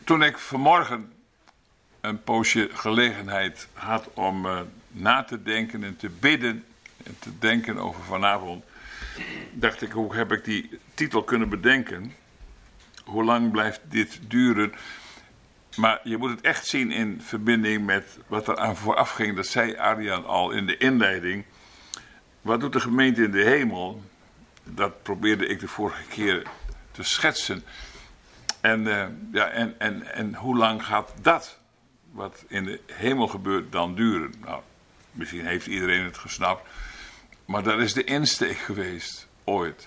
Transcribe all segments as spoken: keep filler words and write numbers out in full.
Toen ik vanmorgen een poosje gelegenheid had om uh, na te denken en te bidden en te denken over vanavond, dacht ik, hoe heb ik die titel kunnen bedenken? Hoe lang blijft dit duren? Maar je moet het echt zien in verbinding met wat er aan vooraf ging. Dat zei Arjan al in de inleiding. Wat doet de gemeente in de hemel? Dat probeerde ik de vorige keer te schetsen. En, uh, ja, en, en, en hoe lang gaat dat, wat in de hemel gebeurt, dan duren? Nou, misschien heeft iedereen het gesnapt. Maar dat is de insteek geweest, ooit.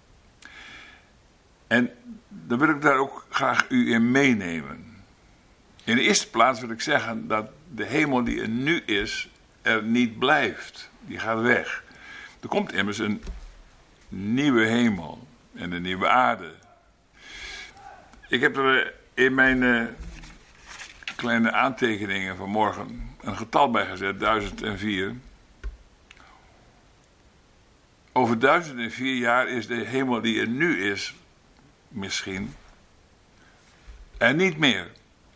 En dan wil ik daar ook graag u in meenemen. In de eerste plaats wil ik zeggen dat de hemel die er nu is, er niet blijft. Die gaat weg. Er komt immers een nieuwe hemel en een nieuwe aarde. Ik heb er in mijn uh, kleine aantekeningen van morgen een getal bij gezet, duizend vier. Over duizend vier jaar is de hemel die er nu is, misschien, er niet meer.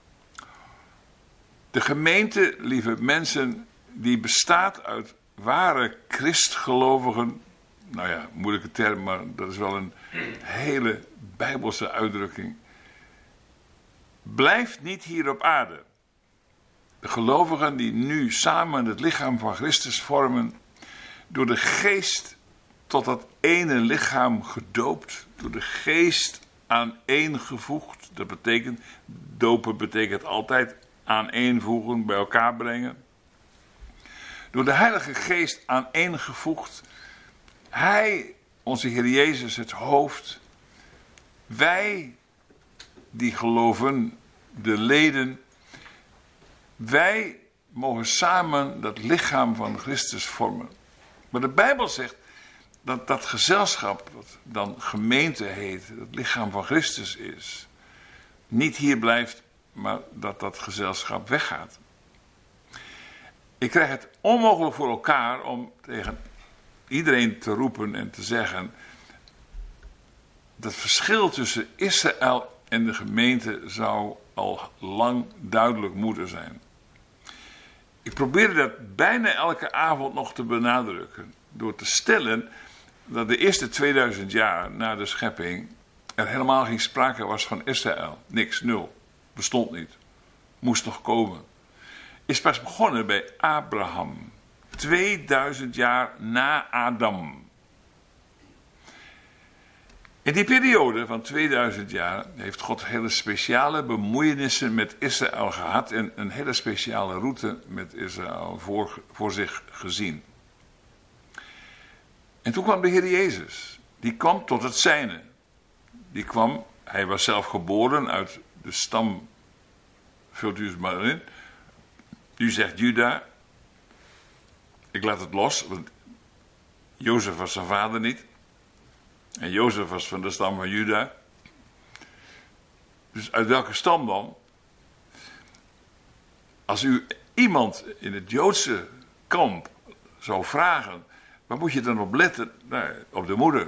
De gemeente, lieve mensen, die bestaat uit ware christgelovigen. Nou ja, moeilijke term, maar dat is wel een hele bijbelse uitdrukking. Blijft niet hier op aarde. De gelovigen die nu samen het lichaam van Christus vormen, door de geest tot dat ene lichaam gedoopt, door de geest aaneengevoegd. Dat betekent, dopen betekent altijd aaneenvoegen, bij elkaar brengen. Door de Heilige Geest aaneengevoegd. Hij, onze Heer Jezus, het hoofd. Wij, die geloven, de leden. Wij mogen samen dat lichaam van Christus vormen. Maar de Bijbel zegt dat dat gezelschap, wat dan gemeente heet, het lichaam van Christus is, niet hier blijft, maar dat dat gezelschap weggaat. Ik krijg het onmogelijk voor elkaar om tegen iedereen te roepen en te zeggen, dat verschil tussen Israël en de gemeente zou al lang duidelijk moeten zijn. Ik probeerde dat bijna elke avond nog te benadrukken, door te stellen dat de eerste tweeduizend jaar na de schepping er helemaal geen sprake was van Israël. Niks, nul. Bestond niet. Moest nog komen. Is pas begonnen bij Abraham. tweeduizend jaar na Adam. In die periode van tweeduizend jaar heeft God hele speciale bemoeienissen met Israël gehad en een hele speciale route met Israël voor, voor zich gezien. En toen kwam de Heer Jezus. Die kwam tot het zijne. Die kwam, hij was zelf geboren uit de stam, vult u het maar in. U zegt Juda. Ik laat het los, want Jozef was zijn vader niet. En Jozef was van de stam van Juda. Dus uit welke stam dan? Als u iemand in het Joodse kamp zou vragen, waar moet je dan op letten? Nou, op de moeder.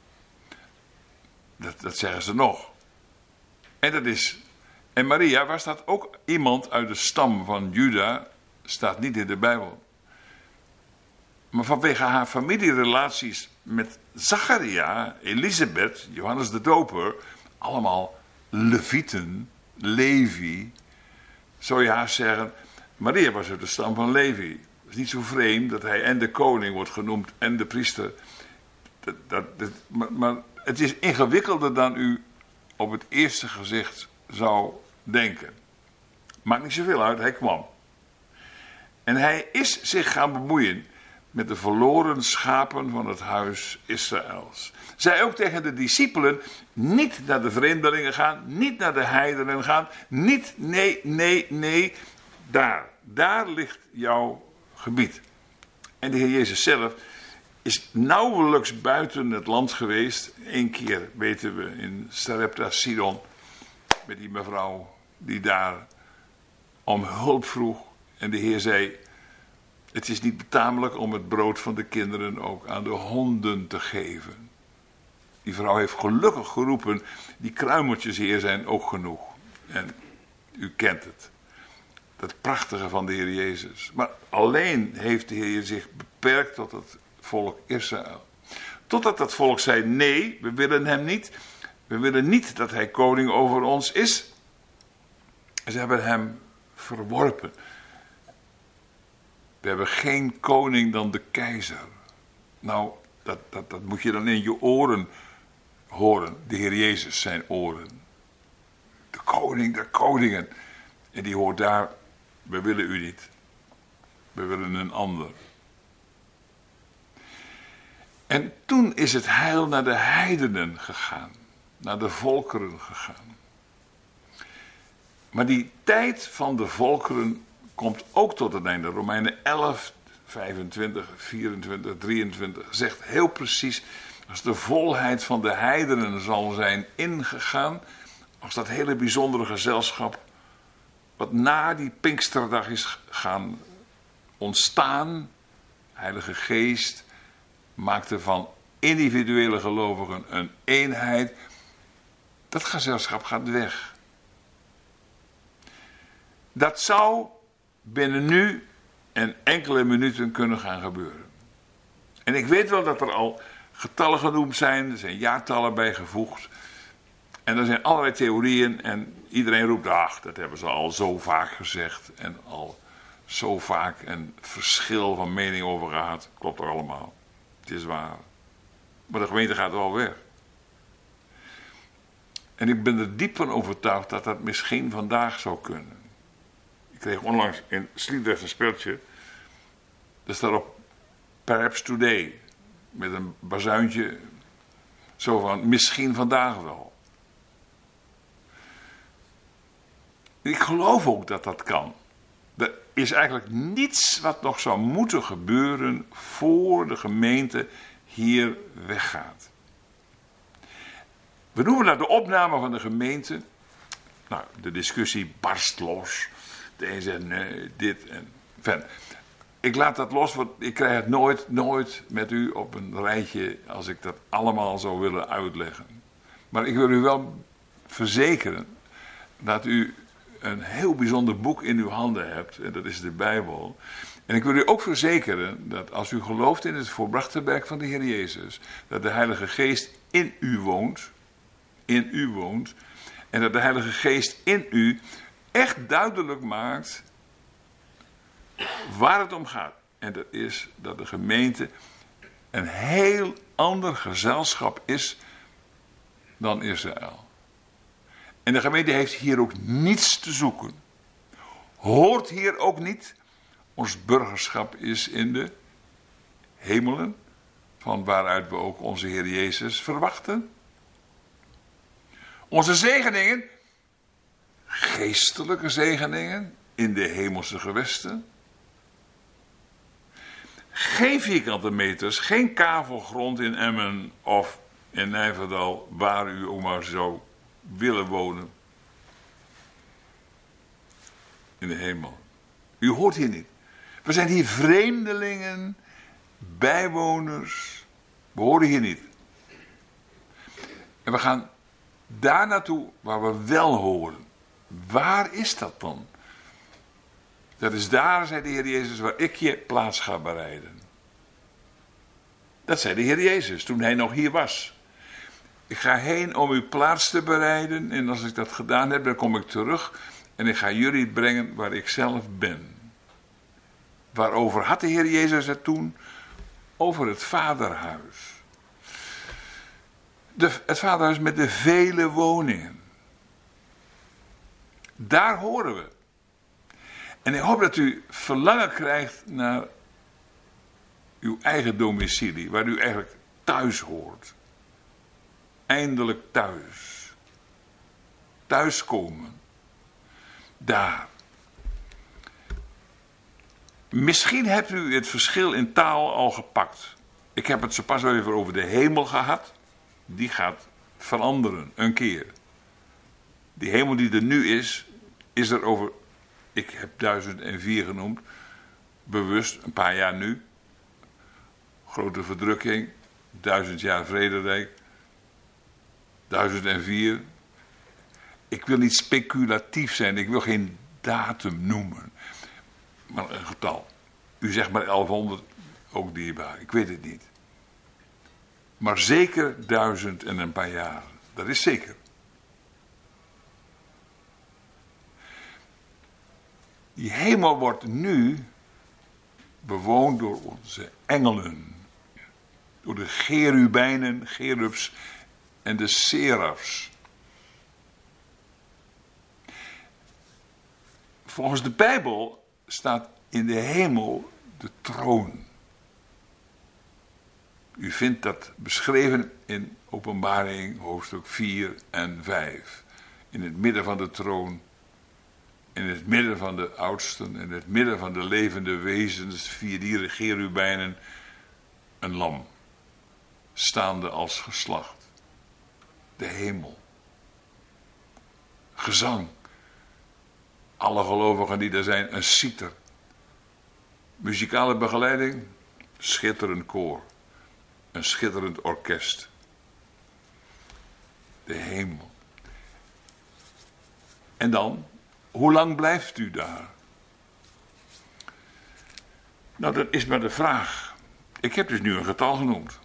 Dat, dat zeggen ze nog. En dat is. En Maria, was dat ook iemand uit de stam van Juda? Staat niet in de Bijbel. Maar vanwege haar familierelaties met Zacharia, Elisabeth, Johannes de Doper, allemaal Levieten, Levi, zou je haast zeggen, Maria was uit de stam van Levi. Het is niet zo vreemd dat hij en de koning wordt genoemd en de priester. Dat, dat, dat, maar, maar het is ingewikkelder dan u op het eerste gezicht zou denken. Maakt niet zoveel uit, hij kwam. En hij is zich gaan bemoeien met de verloren schapen van het huis Israëls. Zij ook tegen de discipelen, niet naar de vreemdelingen gaan, niet naar de heidenen gaan, niet, nee, nee, nee, daar, daar ligt jouw gebied. En de Heer Jezus zelf is nauwelijks buiten het land geweest. Eén keer, weten we, in Sarepta Sidon, met die mevrouw die daar om hulp vroeg. En de Heer zei, het is niet betamelijk om het brood van de kinderen ook aan de honden te geven. Die vrouw heeft gelukkig geroepen, die kruimeltjes, Heer, zijn ook genoeg. En U kent het. Dat prachtige van de Heer Jezus. Maar alleen heeft de Heer zich beperkt tot het volk Israël. Totdat dat volk zei, nee, we willen hem niet. We willen niet dat hij koning over ons is. Ze hebben hem verworpen. We hebben geen koning dan de keizer. Nou, dat, dat, dat moet je dan in je oren horen. De Heer Jezus, zijn oren. De koning der koningen. En die hoort daar, we willen u niet. We willen een ander. En toen is het heil naar de heidenen gegaan. Naar de volkeren gegaan. Maar die tijd van de volkeren komt ook tot het einde. Romeinen elf, vijfentwintig, vierentwintig, drieëntwintig zegt heel precies, als de volheid van de heidenen zal zijn ingegaan, als dat hele bijzondere gezelschap wat na die Pinksterdag is gaan ontstaan, Heilige Geest maakte van individuele gelovigen een eenheid, dat gezelschap gaat weg. Dat zou binnen nu en enkele minuten kunnen gaan gebeuren. En ik weet wel dat er al getallen genoemd zijn, er zijn jaartallen bijgevoegd. En er zijn allerlei theorieën en iedereen roept, ach, dat hebben ze al zo vaak gezegd en al zo vaak een verschil van mening over gehad. Klopt toch allemaal. Het is waar. Maar de gemeente gaat wel weg. En ik ben er diep van overtuigd dat dat misschien vandaag zou kunnen. Ik kreeg onlangs in Sliedrecht een speeltje. Er staat op Perhaps Today. Met een bazuintje. Zo van, misschien vandaag wel. Ik geloof ook dat dat kan. Er is eigenlijk niets wat nog zou moeten gebeuren voor de gemeente hier weggaat. We noemen dat de opname van de gemeente. Nou, de discussie barst los. De een zegt nee, dit en fan. Ik laat dat los, want ik krijg het nooit, nooit met u op een rijtje als ik dat allemaal zou willen uitleggen. Maar ik wil u wel verzekeren dat u een heel bijzonder boek in uw handen hebt. En dat is de Bijbel. En ik wil u ook verzekeren dat als u gelooft in het volbrachte werk van de Heer Jezus, dat de Heilige Geest in u woont. In u woont. En dat de Heilige Geest in u echt duidelijk maakt waar het om gaat. En dat is dat de gemeente een heel ander gezelschap is dan Israël. En de gemeente heeft hier ook niets te zoeken. Hoort hier ook niet. Ons burgerschap is in de hemelen, van waaruit we ook onze Heer Jezus verwachten. Onze zegeningen, geestelijke zegeningen in de hemelse gewesten. Geen vierkante meters, geen kavelgrond in Emmen of in Nijverdal, waar u ook maar zou willen wonen. In de hemel. U hoort hier niet. We zijn hier vreemdelingen, bijwoners. We horen hier niet. En we gaan daar naartoe waar we wel horen. Waar is dat dan? Dat is daar, zei de Heer Jezus, waar ik je plaats ga bereiden. Dat zei de Heer Jezus toen hij nog hier was. Ik ga heen om uw plaats te bereiden. En als ik dat gedaan heb, dan kom ik terug. En ik ga jullie brengen waar ik zelf ben. Waarover had de Heer Jezus het toen? Over het vaderhuis. De, het vaderhuis met de vele woningen. Daar horen we. En ik hoop dat u verlangen krijgt naar uw eigen domicilie, waar u eigenlijk thuis hoort. Eindelijk thuis. Thuiskomen. Daar. Misschien hebt u het verschil in taal al gepakt. Ik heb het zo pas even over de hemel gehad. Die gaat veranderen, een keer. Die hemel die er nu is, is er over, ik heb duizend vier genoemd, bewust, een paar jaar nu. Grote verdrukking, duizend jaar vrederijk, duizend vier. Ik wil niet speculatief zijn, ik wil geen datum noemen. Maar een getal. U zegt maar elfhonderd, ook dierbaar, ik weet het niet. Maar zeker duizend en een paar jaar, dat is zeker. Die hemel wordt nu bewoond door onze engelen. Door de cherubijnen, cherubs en de serafs. Volgens de Bijbel staat in de hemel de troon. U vindt dat beschreven in Openbaring hoofdstuk vier en vijf. In het midden van de troon, in het midden van de oudsten, in het midden van de levende wezens, vier dieren, cherubijnen, een lam. Staande als geslacht. De hemel. Gezang. Alle gelovigen die er zijn, een citer. Muzikale begeleiding, schitterend koor. Een schitterend orkest. De hemel. En dan, hoe lang blijft u daar? Nou, dat is maar de vraag. Ik heb dus nu een getal genoemd.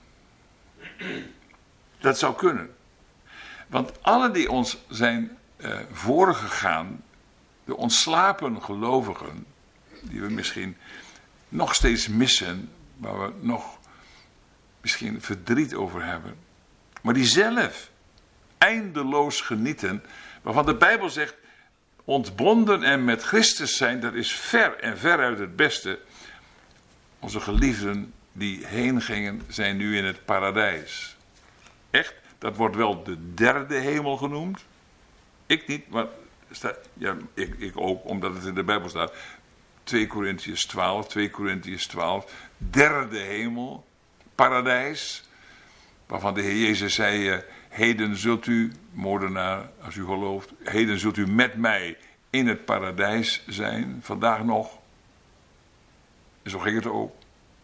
Dat zou kunnen. Want alle die ons zijn uh, voorgegaan, de ontslapen gelovigen, die we misschien nog steeds missen, waar we nog misschien verdriet over hebben, maar die zelf eindeloos genieten, waarvan de Bijbel zegt, ontbonden en met Christus zijn, dat is ver en veruit het beste. Onze geliefden die heen gingen, zijn nu in het paradijs. Echt, dat wordt wel de derde hemel genoemd. Ik niet, maar staat, ja, ik, ik ook, omdat het in de Bijbel staat. twee Korintiërs twaalf, twee Korintiërs twaalf, derde hemel, paradijs. Waarvan de Heer Jezus zei, uh, heden zult u, moordenaar, als u gelooft, heden zult u met mij in het paradijs zijn, vandaag nog. En zo ging het ook.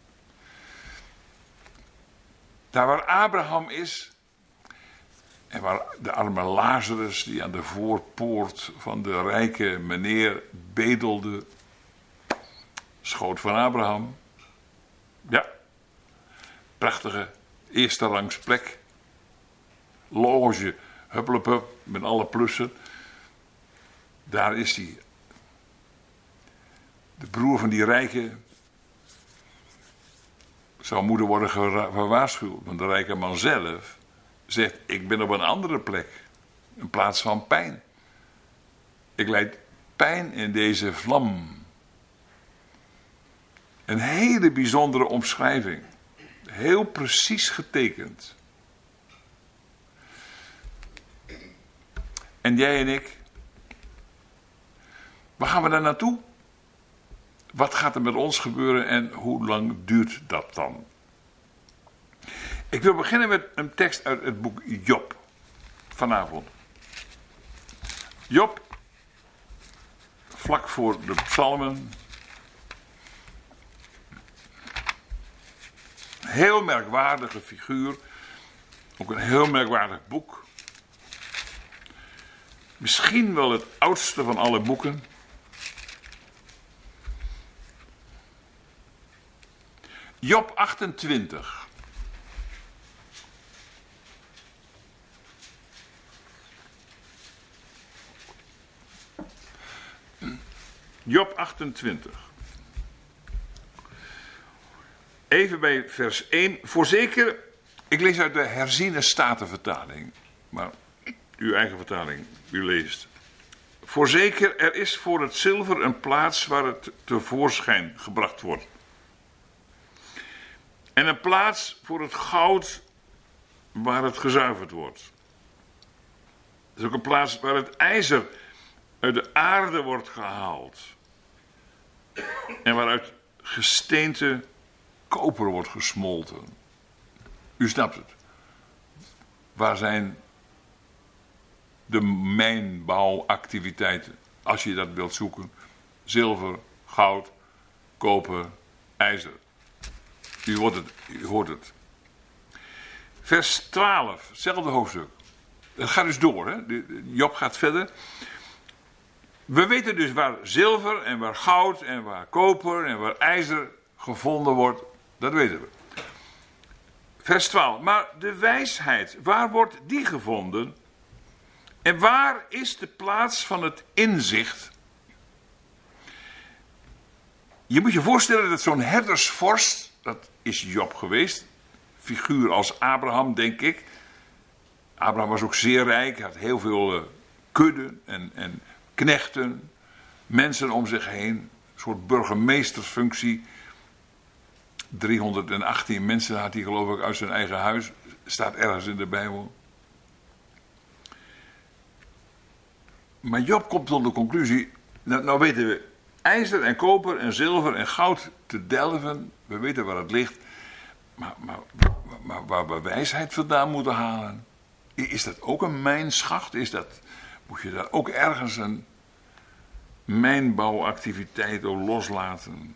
Daar waar Abraham is, en waar de arme Lazarus, die aan de voorpoort van de rijke meneer bedelde, schoot van Abraham. Ja, prachtige eerste rangs plek. Loge, hupplepup, met alle plussen. Daar is hij. De broer van die rijke zou moeten worden gewaarschuwd. Want de rijke man zelf zegt, ik ben op een andere plek. In plaats van pijn. Ik lijd pijn in deze vlam. Een hele bijzondere omschrijving. Heel precies getekend. En jij en ik, waar gaan we daar naartoe? Wat gaat er met ons gebeuren en hoe lang duurt dat dan? Ik wil beginnen met een tekst uit het boek Job. Vanavond. Job, vlak voor de psalmen. Heel merkwaardige figuur. Ook een heel merkwaardig boek. Misschien wel het oudste van alle boeken. Job achtentwintig. Job achtentwintig. Even bij vers één. Voorzeker, ik lees uit de herziene statenvertaling. Maar uw eigen vertaling, u leest. Voorzeker, er is voor het zilver een plaats waar het tevoorschijn gebracht wordt. En een plaats voor het goud waar het gezuiverd wordt. Er is ook een plaats waar het ijzer uit de aarde wordt gehaald. En waaruit gesteente koper wordt gesmolten. U snapt het. Waar zijn de mijnbouwactiviteiten, als je dat wilt zoeken? Zilver, goud, koper, ijzer. U hoort het. U hoort het. Vers twaalf, hetzelfde hoofdstuk. Dat gaat dus door, hè? Job gaat verder. We weten dus waar zilver en waar goud en waar koper en waar ijzer gevonden wordt. Dat weten we. Vers twaalf. Maar de wijsheid, waar wordt die gevonden? En waar is de plaats van het inzicht? Je moet je voorstellen dat zo'n herdersvorst, dat is Job geweest. Figuur als Abraham, denk ik. Abraham was ook zeer rijk, had heel veel uh, kudden en, en knechten, mensen om zich heen. Een soort burgemeestersfunctie. driehonderdachttien mensen had hij geloof ik uit zijn eigen huis. Staat ergens in de Bijbel. Maar Job komt tot de conclusie. Nou, nou weten we ijzer en koper en zilver en goud te delven. We weten waar het ligt. Maar, maar, maar waar we wijsheid vandaan moeten halen. Is dat ook een mijnschacht? Is dat, moet je daar ook ergens een mijnbouwactiviteit door loslaten?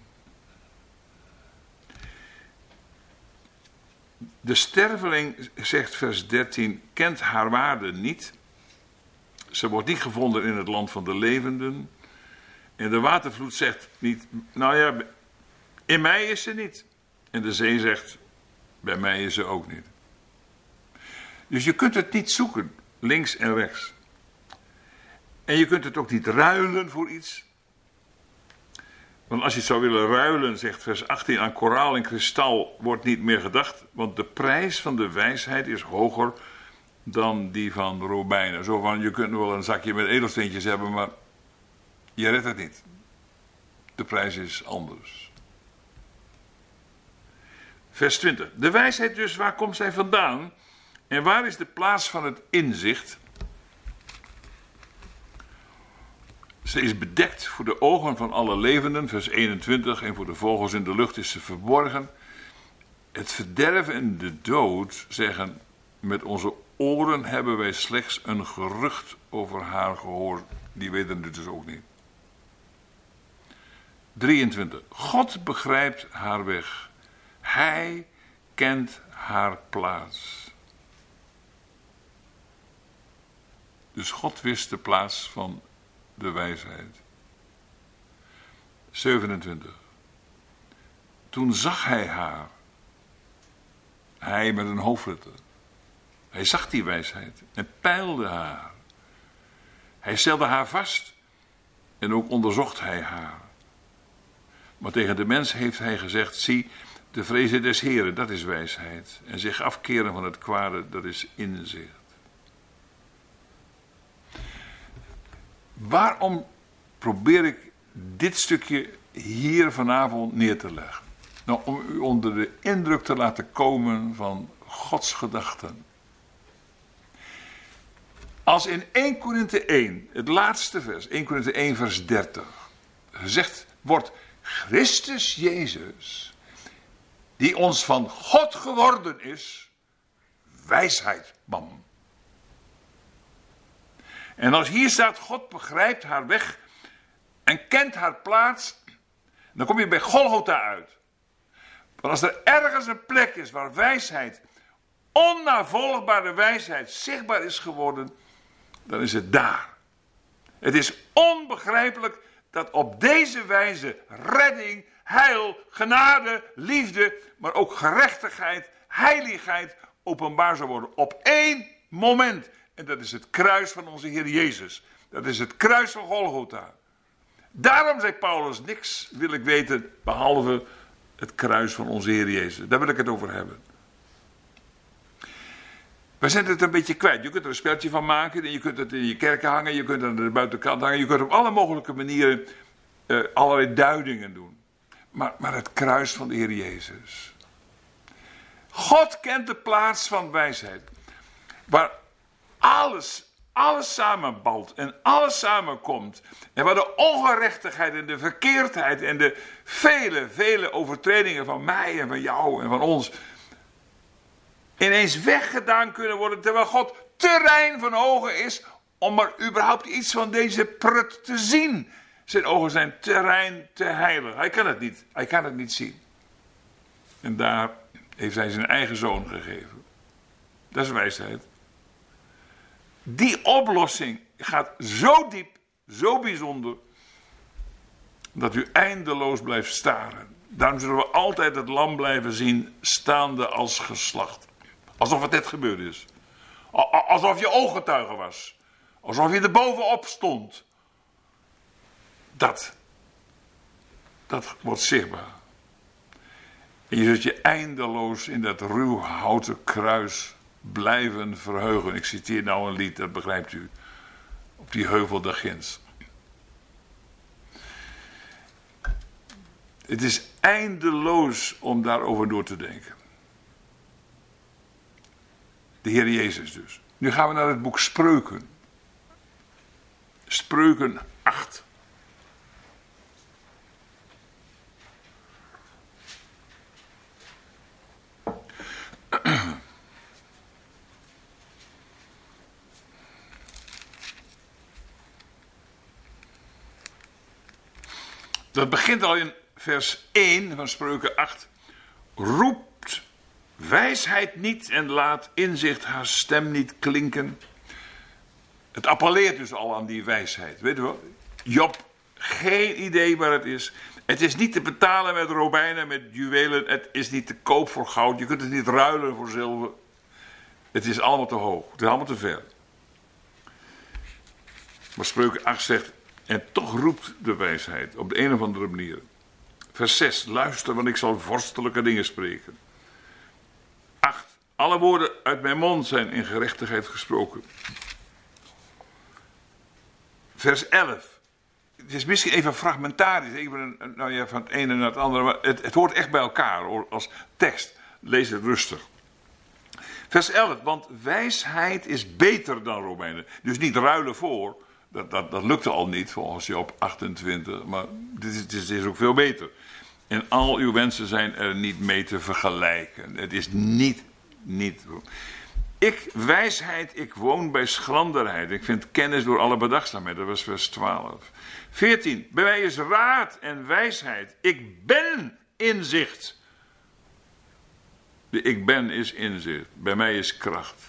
De sterveling, zegt vers dertien, kent haar waarde niet. Ze wordt niet gevonden in het land van de levenden. En de watervloed zegt niet, nou ja, in mij is ze niet. En de zee zegt, bij mij is ze ook niet. Dus je kunt het niet zoeken, links en rechts. En je kunt het ook niet ruilen voor iets. Want als je het zou willen ruilen, zegt vers achttien, aan koraal en kristal wordt niet meer gedacht. Want de prijs van de wijsheid is hoger dan die van robijnen. Zo van, je kunt wel een zakje met edelsteentjes hebben, maar je redt het niet. De prijs is anders. Vers twintig. De wijsheid dus, waar komt zij vandaan? En waar is de plaats van het inzicht? Ze is bedekt voor de ogen van alle levenden, vers eenentwintig, en voor de vogels in de lucht is ze verborgen. Het verderven en de dood zeggen, met onze oren hebben wij slechts een gerucht over haar gehoord. Die weten het dus ook niet. drieëntwintig. God begrijpt haar weg. Hij kent haar plaats. Dus God wist de plaats van de wijsheid. zevenentwintig. Toen zag hij haar. Hij met een hoofdletter. Hij zag die wijsheid en peilde haar. Hij stelde haar vast en ook onderzocht hij haar. Maar tegen de mens heeft hij gezegd, zie, de vrezen des Heren, dat is wijsheid. En zich afkeren van het kwade, dat is inzicht. Waarom probeer ik dit stukje hier vanavond neer te leggen? Nou, om u onder de indruk te laten komen van Gods gedachten. Als in eerste Korinthe één, het laatste vers, eerste Korinthe één vers dertig, gezegd wordt, Christus Jezus, die ons van God geworden is, wijsheid, man. En als hier staat, God begrijpt haar weg en kent haar plaats, dan kom je bij Golgotha uit. Want als er ergens een plek is waar wijsheid, onnavolgbare wijsheid, zichtbaar is geworden, dan is het daar. Het is onbegrijpelijk dat op deze wijze redding, heil, genade, liefde, maar ook gerechtigheid, heiligheid openbaar zou worden. Op één moment. En dat is het kruis van onze Heer Jezus. Dat is het kruis van Golgotha. Daarom zei Paulus, niks wil ik weten behalve het kruis van onze Heer Jezus. Daar wil ik het over hebben. We zijn het een beetje kwijt. Je kunt er een speltje van maken. En je kunt het in je kerken hangen. Je kunt het aan de buitenkant hangen. Je kunt op alle mogelijke manieren uh, allerlei duidingen doen. Maar, maar het kruis van de Heer Jezus. God kent de plaats van wijsheid. Waar alles, alles samenbalt en alles samenkomt. En waar de ongerechtigheid en de verkeerdheid en de vele, vele overtredingen van mij en van jou en van ons ineens weggedaan kunnen worden, terwijl God te rein van ogen is om er überhaupt iets van deze prut te zien. Zijn ogen zijn te rein, te heilig. Hij kan het niet, hij kan het niet zien. En daar heeft hij zijn eigen zoon gegeven. Dat is wijsheid. Die oplossing gaat zo diep, zo bijzonder, dat u eindeloos blijft staren. Daarom zullen we altijd het lam blijven zien, staande als geslacht. Alsof het net gebeurd is. Alsof je ooggetuige was. Alsof je er bovenop stond. Dat. Dat wordt zichtbaar. En je zult je eindeloos in dat ruw houten kruis blijven verheugen. Ik citeer nou een lied, dat begrijpt u. Op die heuvel daar ginds. Het is eindeloos om daarover door te denken. De Heer Jezus dus. Nu gaan we naar het boek Spreuken. Spreuken acht. Dat begint al in vers één van Spreuken acht. Roept wijsheid niet en laat inzicht haar stem niet klinken. Het appelleert dus al aan die wijsheid. Weet u wel? Job, geen idee waar het is. Het is niet te betalen met robijnen, met juwelen. Het is niet te koop voor goud. Je kunt het niet ruilen voor zilver. Het is allemaal te hoog. Het is allemaal te ver. Maar Spreuken acht zegt, en toch roept de wijsheid op de een of andere manier. Vers zes, luister, want ik zal vorstelijke dingen spreken. acht, alle woorden uit mijn mond zijn in gerechtigheid gesproken. Vers elf, het is misschien even fragmentarisch, even nou ja, van het ene naar het andere, maar het, het hoort echt bij elkaar als tekst. Lees het rustig. Vers elf, want wijsheid is beter dan robijnen. Dus niet ruilen voor. Dat, dat, dat lukte al niet volgens Job achtentwintig, maar dit is, dit is ook veel beter. En al uw wensen zijn er niet mee te vergelijken. Het is niet, niet. Ik, wijsheid, ik woon bij schranderheid. Ik vind kennis door alle bedachtzaamheid. Dat was vers twaalf. veertien. Bij mij is raad en wijsheid. Ik ben inzicht. De ik ben is inzicht. Bij mij is kracht.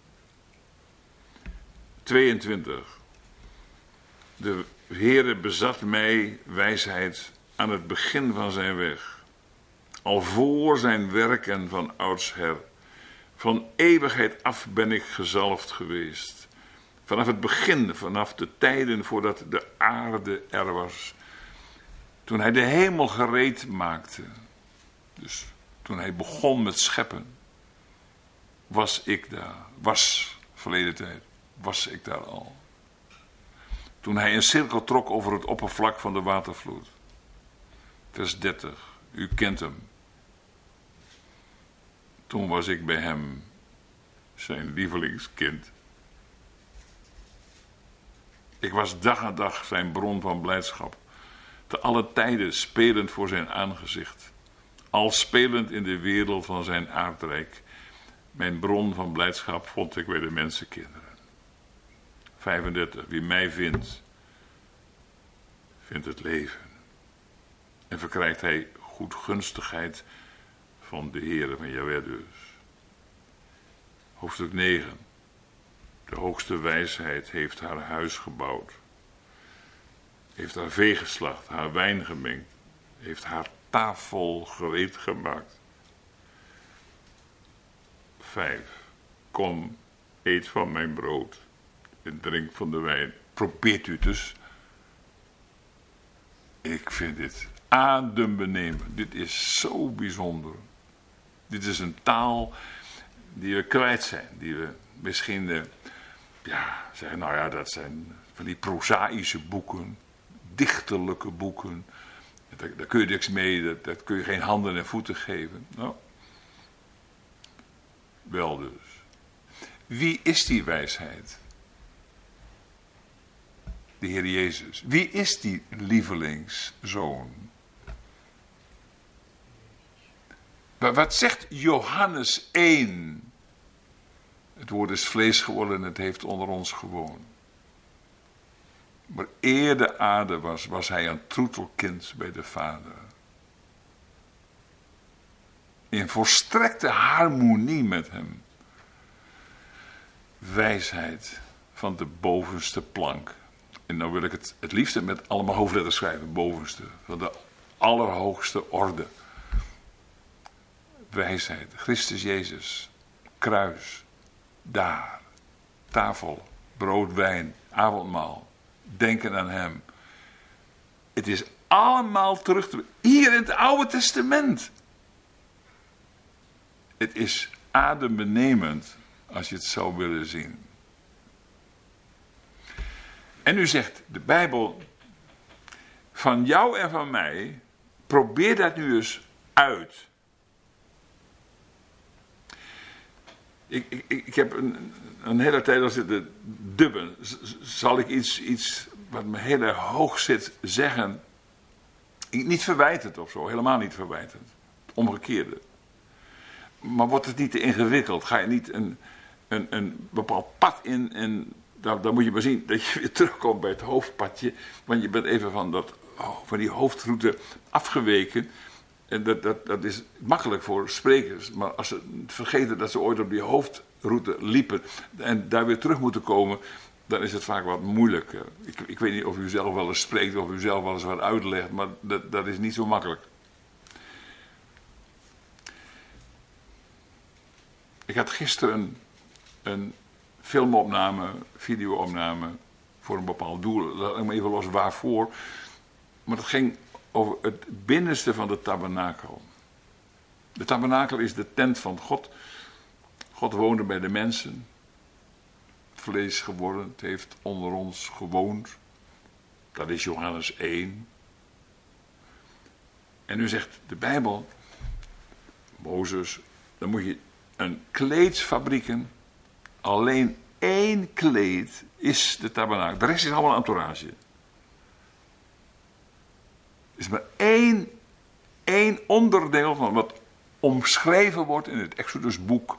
tweeëntwintig. De Heere bezat mij wijsheid aan het begin van zijn weg. Al voor zijn werken van oudsher. Van eeuwigheid af ben ik gezalfd geweest. Vanaf het begin, vanaf de tijden voordat de aarde er was. Toen hij de hemel gereed maakte. Dus toen hij begon met scheppen. Was ik daar. Was, verleden tijd. Was ik daar al. Toen hij een cirkel trok over het oppervlak van de watervloed. Vers dertig. U kent hem. Toen was ik bij hem zijn lievelingskind. Ik was dag aan dag zijn bron van blijdschap. Te alle tijden spelend voor zijn aangezicht. Al spelend in de wereld van zijn aardrijk. Mijn bron van blijdschap vond ik bij de mensenkinderen. vijfendertig. Wie mij vindt, vindt het leven. En verkrijgt hij goedgunstigheid van de Heere van Jahweh dus. Hoofdstuk negen. De hoogste wijsheid heeft haar huis gebouwd. Heeft haar vee geslacht, haar wijn gemengd. Heeft haar tafel gereed gemaakt. Vijf. Kom, eet van mijn brood. En drink van de wijn. Probeert u dus. Ik vind dit adembenemend. Dit is zo bijzonder. Dit is een taal die we kwijt zijn. Die we misschien, uh, ja, zeggen, nou ja, dat zijn van die prozaïsche boeken. Dichterlijke boeken. Daar, daar kun je niks mee. Dat, dat kun je geen handen en voeten geven. Nou, wel dus. Wie is die wijsheid? De Heer Jezus. Wie is die lievelingszoon? Wat zegt Johannes één? Het woord is vlees geworden en het heeft onder ons gewoond. Maar eer de aarde was, was hij een troetelkind bij de Vader. In volstrekte harmonie met hem. Wijsheid. van de bovenste plank. En nou wil ik het het liefste met allemaal hoofdletters schrijven. Bovenste. Van de allerhoogste orde. Wijsheid. Christus Jezus. Kruis. Daar. Tafel. Brood, wijn. Avondmaal. Denken aan hem. Het is allemaal terug te... Hier in het Oude Testament. Het is adembenemend als je het zou willen zien. En nu zegt de Bijbel, van jou en van mij, probeer dat nu eens uit. Ik, ik, ik heb een, een hele tijd al zitten dubben. Zal ik iets, iets wat me heel erg hoog zit zeggen? Niet verwijtend of zo, helemaal niet verwijtend. Het omgekeerde. Maar wordt het niet te ingewikkeld? Ga je niet een, een, een bepaald pad in en dan, dan moet je maar zien dat je weer terugkomt bij het hoofdpadje. Want je bent even van, dat, oh, van die hoofdroute afgeweken. En dat, dat, dat is makkelijk voor sprekers. Maar als ze vergeten dat ze ooit op die hoofdroute liepen en daar weer terug moeten komen, dan is het vaak wat moeilijker. Ik, ik weet niet of u zelf wel eens spreekt of u zelf wel eens wat uitlegt, maar dat, dat is niet zo makkelijk. Ik had gisteren een, een filmopname, videoopname voor een bepaald doel. Laat ik me even los waarvoor. Maar het ging over het binnenste van de tabernakel. De tabernakel is de tent van God. God woonde bij de mensen. Vlees geworden, het heeft onder ons gewoond. Dat is Johannes één. En nu zegt de Bijbel, Mozes, dan moet je een kleedsfabrieken, alleen één kleed is de tabernakel. De rest is allemaal entourage. Er is maar één, één onderdeel van wat omschreven wordt in het Exodusboek.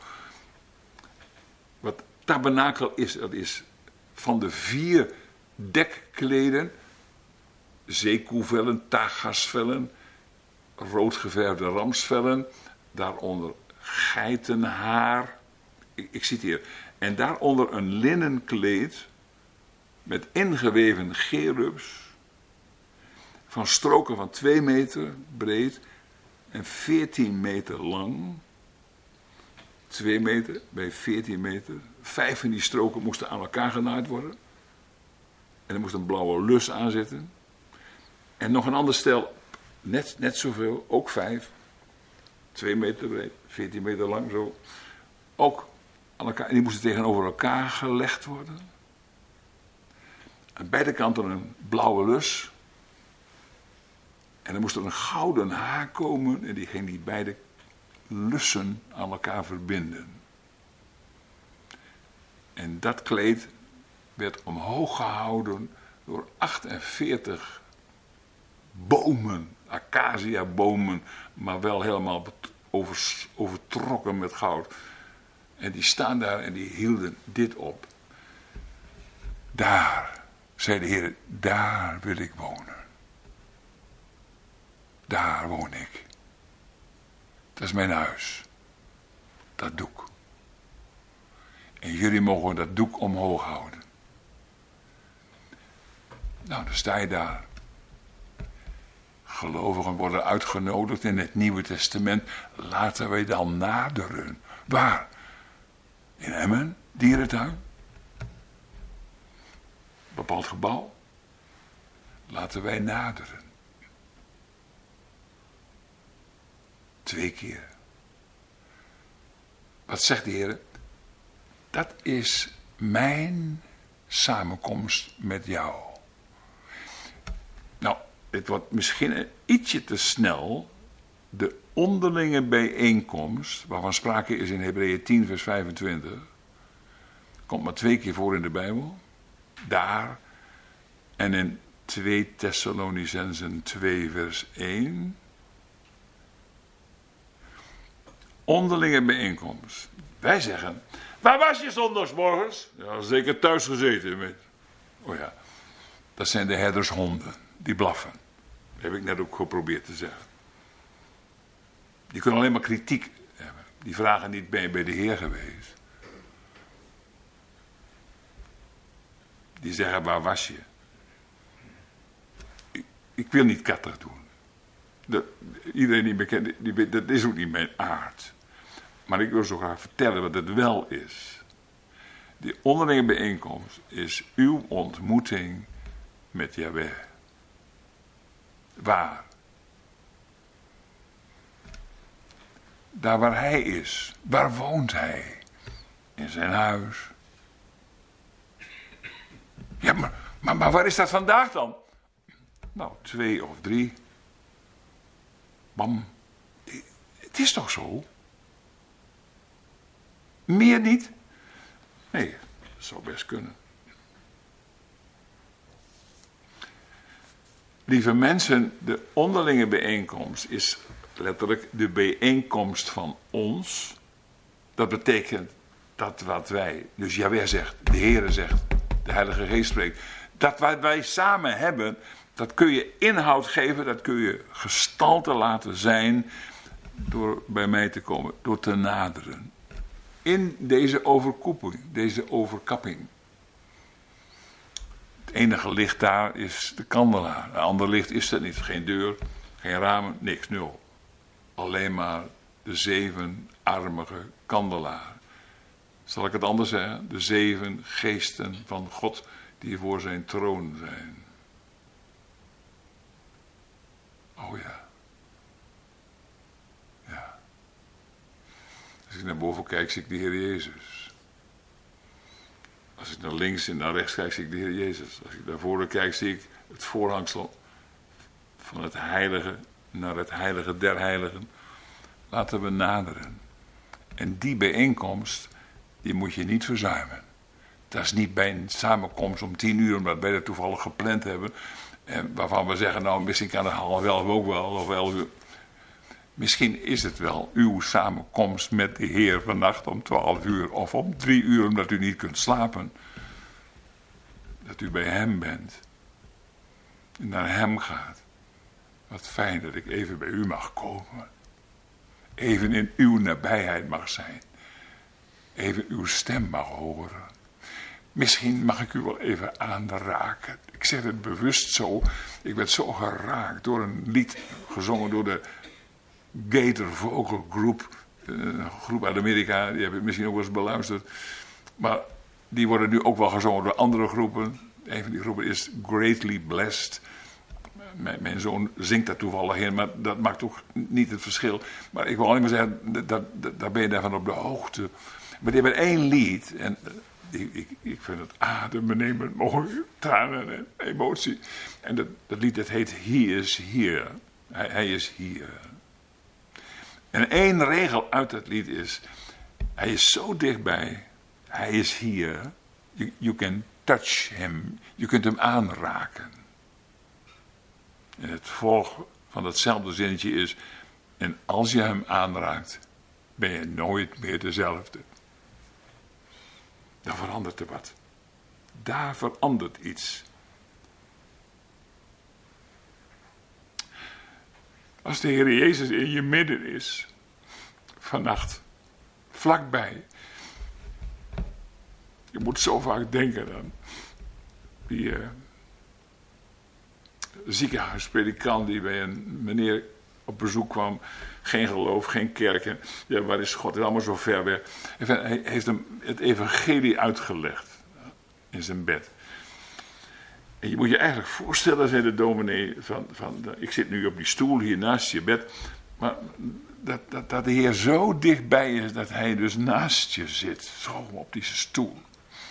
Wat tabernakel is, dat is van de vier dekkleden, zeekoevellen, tagasvellen, roodgeverfde ramsvellen, daaronder geitenhaar, ik, ik citeer, en daaronder een linnen kleed met ingeweven gerubs van stroken van twee meter breed en veertien meter lang. Twee meter bij veertien meter. Vijf van die stroken moesten aan elkaar genaaid worden. En er moest een blauwe lus aan zitten. En nog een ander stel, net, net zoveel, ook vijf. Twee meter breed, veertien meter lang zo. Ook aan elkaar, en die moesten tegenover elkaar gelegd worden. Aan beide kanten een blauwe lus. En er moest er een gouden haak komen en die ging die beide lussen aan elkaar verbinden. En dat kleed werd omhoog gehouden door achtenveertig bomen, acaciabomen, maar wel helemaal over, overtrokken met goud. En die staan daar en die hielden dit op. Daar, zei de Heer, daar wil ik wonen. Daar woon ik. Dat is mijn huis. Dat doek. En jullie mogen dat doek omhoog houden. Nou, dan sta je daar. Gelovigen worden uitgenodigd in het Nieuwe Testament. Laten wij dan naderen. Waar? In Emmen, dierentuin. Bepaald gebouw. Laten wij naderen. Twee keer. Wat zegt de Heer? Dat is mijn samenkomst met jou. Nou, het wordt misschien een ietsje te snel. De onderlinge bijeenkomst, waarvan sprake is in Hebreeën tien vers vijfentwintig. Komt maar twee keer voor in de Bijbel. Daar. En in twee Thessalonicenzen twee vers één. Onderlinge bijeenkomst. Wij zeggen, waar was je zondagsmorgens? Ja, zeker thuis gezeten met. Oh ja, dat zijn de herdershonden, die blaffen. Dat heb ik net ook geprobeerd te zeggen. Die kunnen alleen maar kritiek hebben. Die vragen niet, ben je bij de Heer geweest? Die zeggen, waar was je? Ik, ik wil niet kattig doen. Dat, iedereen die me kent, die weet, dat is ook niet mijn aard. Maar ik wil zo graag vertellen wat het wel is. Die onderlinge bijeenkomst is uw ontmoeting met Jahweh. Waar? Daar waar hij is. Waar woont hij? In zijn huis. Ja, maar, maar, maar waar is dat vandaag dan? Nou, twee of drie. Bam. Het is toch zo? Meer niet? Nee, dat zou best kunnen. Lieve mensen, de onderlinge bijeenkomst is letterlijk de bijeenkomst van ons. Dat betekent dat wat wij, dus Jahweh zegt, de Heere zegt, de Heilige Geest spreekt. Dat wat wij samen hebben, dat kun je inhoud geven, dat kun je gestalte laten zijn door bij mij te komen, door te naderen. In deze overkoepeling, deze overkapping. Het enige licht daar is de kandelaar. Een ander licht is er niet. Geen deur, geen ramen, niks, nul. Alleen maar de zevenarmige kandelaar. Zal ik het anders zeggen? De zeven geesten van God die voor zijn troon zijn. Oh ja. Ja. Als ik naar boven kijk, zie ik de Heer Jezus. Als ik naar links en naar rechts kijk, zie ik de Heer Jezus. Als ik naar voren kijk, zie ik het voorhangsel van het heilige naar het heilige der heiligen. Laten we naderen. En die bijeenkomst, die moet je niet verzuimen. Dat is niet bij een samenkomst om tien uur, omdat wij dat toevallig gepland hebben. En waarvan we zeggen, nou misschien kan het half elf ook wel, of elf uur. Misschien is het wel uw samenkomst met de Heer vannacht om twaalf uur of om drie uur, omdat u niet kunt slapen. Dat u bij hem bent. En naar hem gaat. Wat fijn dat ik even bij u mag komen. Even in uw nabijheid mag zijn. Even uw stem mag horen. Misschien mag ik u wel even aanraken. Ik zeg het bewust zo. Ik werd zo geraakt door een lied gezongen door de Gator Vocal Group. Een groep uit Amerika, die heb ik misschien ook wel eens beluisterd. Maar die worden nu ook wel gezongen door andere groepen. Een van die groepen is Greatly Blessed. Mijn, mijn zoon zingt daar toevallig in, maar dat maakt ook niet het verschil. Maar ik wil alleen maar zeggen, dat, dat, daar ben je daarvan op de hoogte. Maar die hebben één lied, en ik, ik, ik vind het ademen nemen, mooi, tranen en emotie. En dat, dat lied, dat heet He is Here. Hij, hij is hier. En één regel uit dat lied is, hij is zo dichtbij, hij is hier. You, you can touch him, je kunt hem aanraken. En het volg van datzelfde zinnetje is, en als je hem aanraakt, ben je nooit meer dezelfde. Dan verandert er wat. Daar verandert iets. Als de Heer Jezus in je midden is, vannacht, vlakbij. Je moet zo vaak denken aan die uh, ziekenhuispredikant die bij een meneer op bezoek kwam. Geen geloof, geen kerk. Ja, waar is God? Het is allemaal zo ver weg. Hij heeft hem het evangelie uitgelegd in zijn bed. En je moet je eigenlijk voorstellen, zei de dominee, van, van, ik zit nu op die stoel hier naast je bed, maar dat, dat, dat de Heer zo dichtbij is dat hij dus naast je zit, zo op die stoel.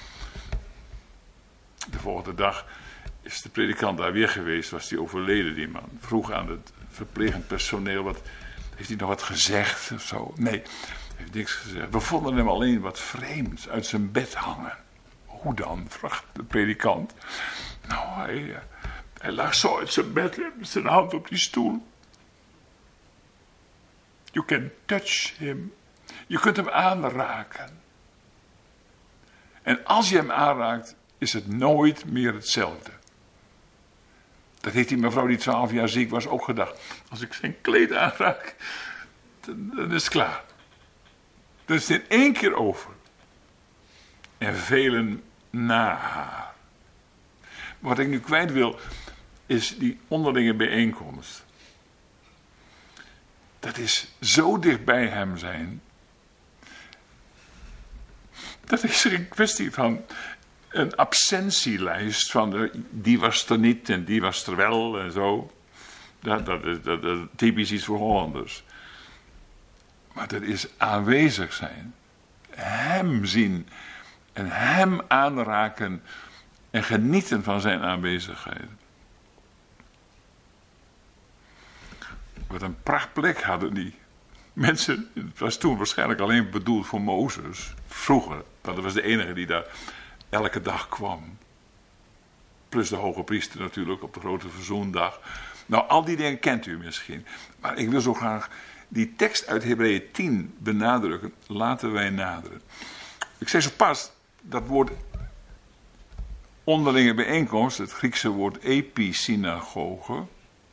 De volgende dag is de predikant daar weer geweest, was hij overleden, die man. Vroeg aan het verplegend personeel, wat, heeft hij nog wat gezegd of zo? Nee, hij heeft niks gezegd. We vonden hem alleen wat vreemds uit zijn bed hangen. Hoe dan? Vraagt de predikant. Nou, hij, hij lag zo uit zijn bed met zijn hand op die stoel. You can touch him. Je kunt hem aanraken. En als je hem aanraakt, is het nooit meer hetzelfde. Dat heeft die mevrouw die twaalf jaar ziek was ook gedacht. Als ik zijn kleed aanraak, dan, dan is het klaar. Dan is het in één keer over. En velen na haar. Wat ik nu kwijt wil, is die onderlinge bijeenkomst. Dat is zo dicht bij hem zijn. Dat is een kwestie van een absentielijst van de, die was er niet en die was er wel en zo. Dat, dat, is, dat, dat is typisch iets voor Hollanders. Maar dat is aanwezig zijn. Hem zien en hem aanraken en genieten van zijn aanwezigheid. Wat een prachtplek hadden die mensen. Het was toen waarschijnlijk alleen bedoeld voor Mozes. Vroeger, want dat was de enige die daar elke dag kwam. Plus de hoge priester natuurlijk op de grote verzoendag. Nou, al die dingen kent u misschien. Maar ik wil zo graag die tekst uit Hebreeën tien benadrukken. Laten wij naderen. Ik zei zo pas, dat woord onderlinge bijeenkomst, het Griekse woord episynagoge,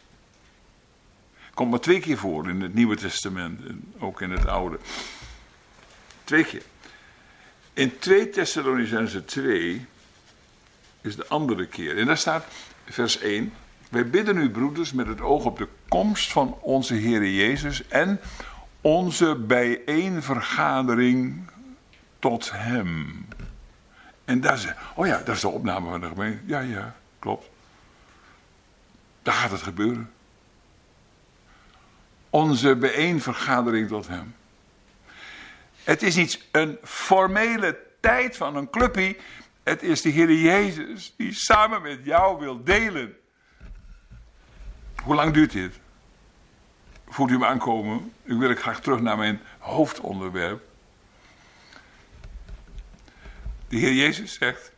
komt maar twee keer voor in het Nieuwe Testament en ook in het Oude. Twee keer. In twee Thessalonicenzen twee is de andere keer. En daar staat vers één. Wij bidden u, broeders, met het oog op de komst van onze Heere Jezus en onze bijeenvergadering tot hem. En daar is, oh ja, dat is de opname van de gemeente. Ja, ja, klopt. Daar gaat het gebeuren. Onze bijeenvergadering tot hem. Het is niet een formele tijd van een clubje. Het is de Heer Jezus die samen met jou wil delen. Hoe lang duurt dit? Voelt u hem aankomen? Nu wil ik graag terug naar mijn hoofdonderwerp. De Heer Jezus zegt: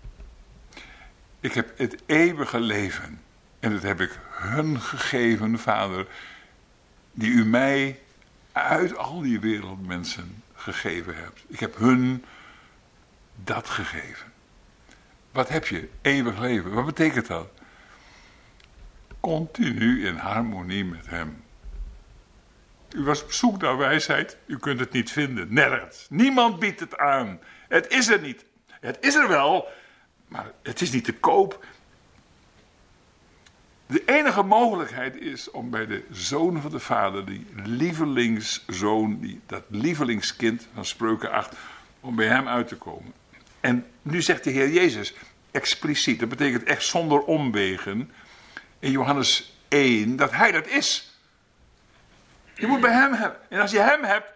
ik heb het eeuwige leven. En dat heb ik hun gegeven, Vader, die u mij uit al die wereldmensen gegeven hebt. Ik heb hun dat gegeven. Wat heb je? Eeuwig leven. Wat betekent dat? Continu in harmonie met hem. U was op zoek naar wijsheid. U kunt het niet vinden. Nergens. Niemand biedt het aan. Het is er niet. Het is er wel, maar het is niet te koop. De enige mogelijkheid is om bij de zoon van de Vader, die lievelingszoon, die, dat lievelingskind van Spreuken acht, om bij hem uit te komen. En nu zegt de Heer Jezus expliciet, dat betekent echt zonder omwegen, in Johannes één, dat hij dat is. Je moet bij hem hebben. En als je hem hebt.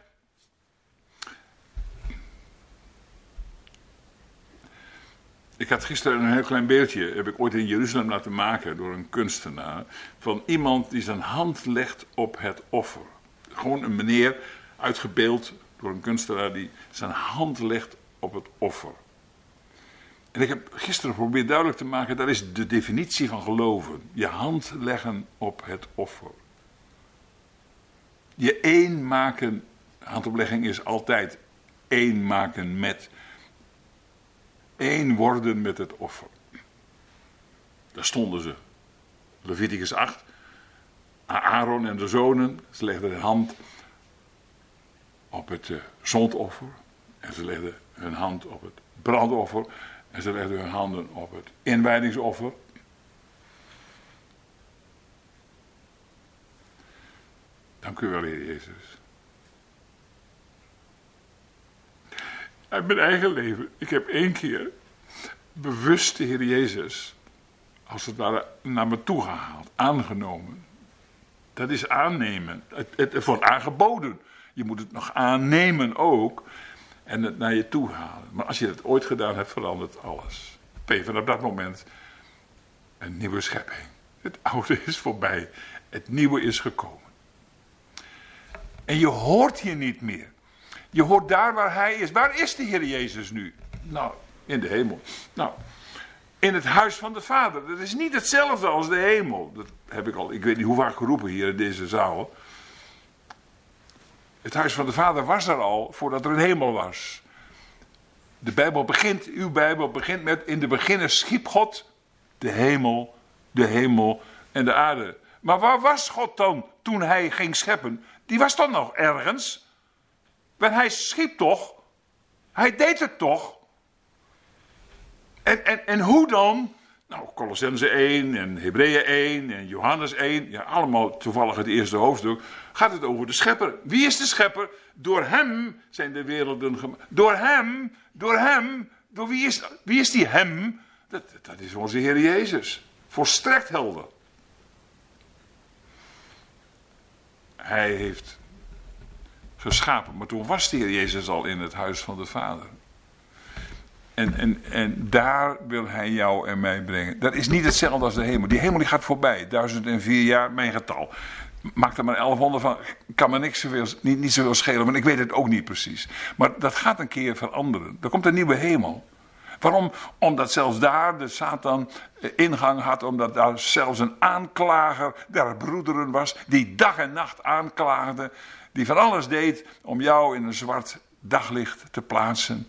Ik had gisteren een heel klein beeldje, heb ik ooit in Jeruzalem laten maken door een kunstenaar, van iemand die zijn hand legt op het offer. Gewoon een meneer, uitgebeeld door een kunstenaar, die zijn hand legt op het offer. En ik heb gisteren geprobeerd duidelijk te maken, dat is de definitie van geloven. Je hand leggen op het offer. Je één maken, handoplegging is altijd één maken met, één worden met het offer. Daar stonden ze. Leviticus acht. Aaron en de zonen, ze legden hun hand op het uh, zondoffer. En ze legden hun hand op het brandoffer. En ze legden hun handen op het inwijdingsoffer. Dank u wel, Heer Jezus. Uit mijn eigen leven, ik heb één keer bewust de Heer Jezus, als het ware, naar me toe gehaald, aangenomen. Dat is aannemen. Het, het, het wordt aangeboden. Je moet het nog aannemen ook. En het naar je toe halen. Maar als je het ooit gedaan hebt, verandert alles. Vanaf dat moment een nieuwe schepping. Het oude is voorbij. Het nieuwe is gekomen. En je hoort hier niet meer. Je hoort daar waar hij is. Waar is de Heer Jezus nu? Nou, in de hemel. Nou, in het huis van de Vader. Dat is niet hetzelfde als de hemel. Dat heb ik al, ik weet niet hoe vaak geroepen hier in deze zaal. Het huis van de Vader was er al voordat er een hemel was. De Bijbel begint, uw Bijbel begint met: in de beginnen schiep God de hemel, de hemel en de aarde. Maar waar was God dan toen hij ging scheppen? Die was dan nog ergens. Want hij schiep toch? Hij deed het toch? En, en, en hoe dan? Nou, Colossenzen één en Hebreeën één en Johannes één, ja, allemaal toevallig het eerste hoofdstuk, gaat het over de schepper. Wie is de schepper? Door hem zijn de werelden gemaakt. Door hem, door hem, door wie is, wie is die hem? Dat, dat is onze Heer Jezus. Volstrekt helder. Hij heeft geschapen, maar toen was de Heer Jezus al in het huis van de Vader. En, en, en daar wil hij jou en mij brengen. Dat is niet hetzelfde als de hemel. Die hemel die gaat voorbij. duizend en vier jaar, mijn getal. Maak er maar elfhonderd van. Kan me niks zoveel, niet, niet zoveel schelen, want ik weet het ook niet precies. Maar dat gaat een keer veranderen. Er komt een nieuwe hemel. Waarom? Omdat zelfs daar de Satan ingang had. Omdat daar zelfs een aanklager der broederen was. Die dag en nacht aanklaagde. Die van alles deed om jou in een zwart daglicht te plaatsen.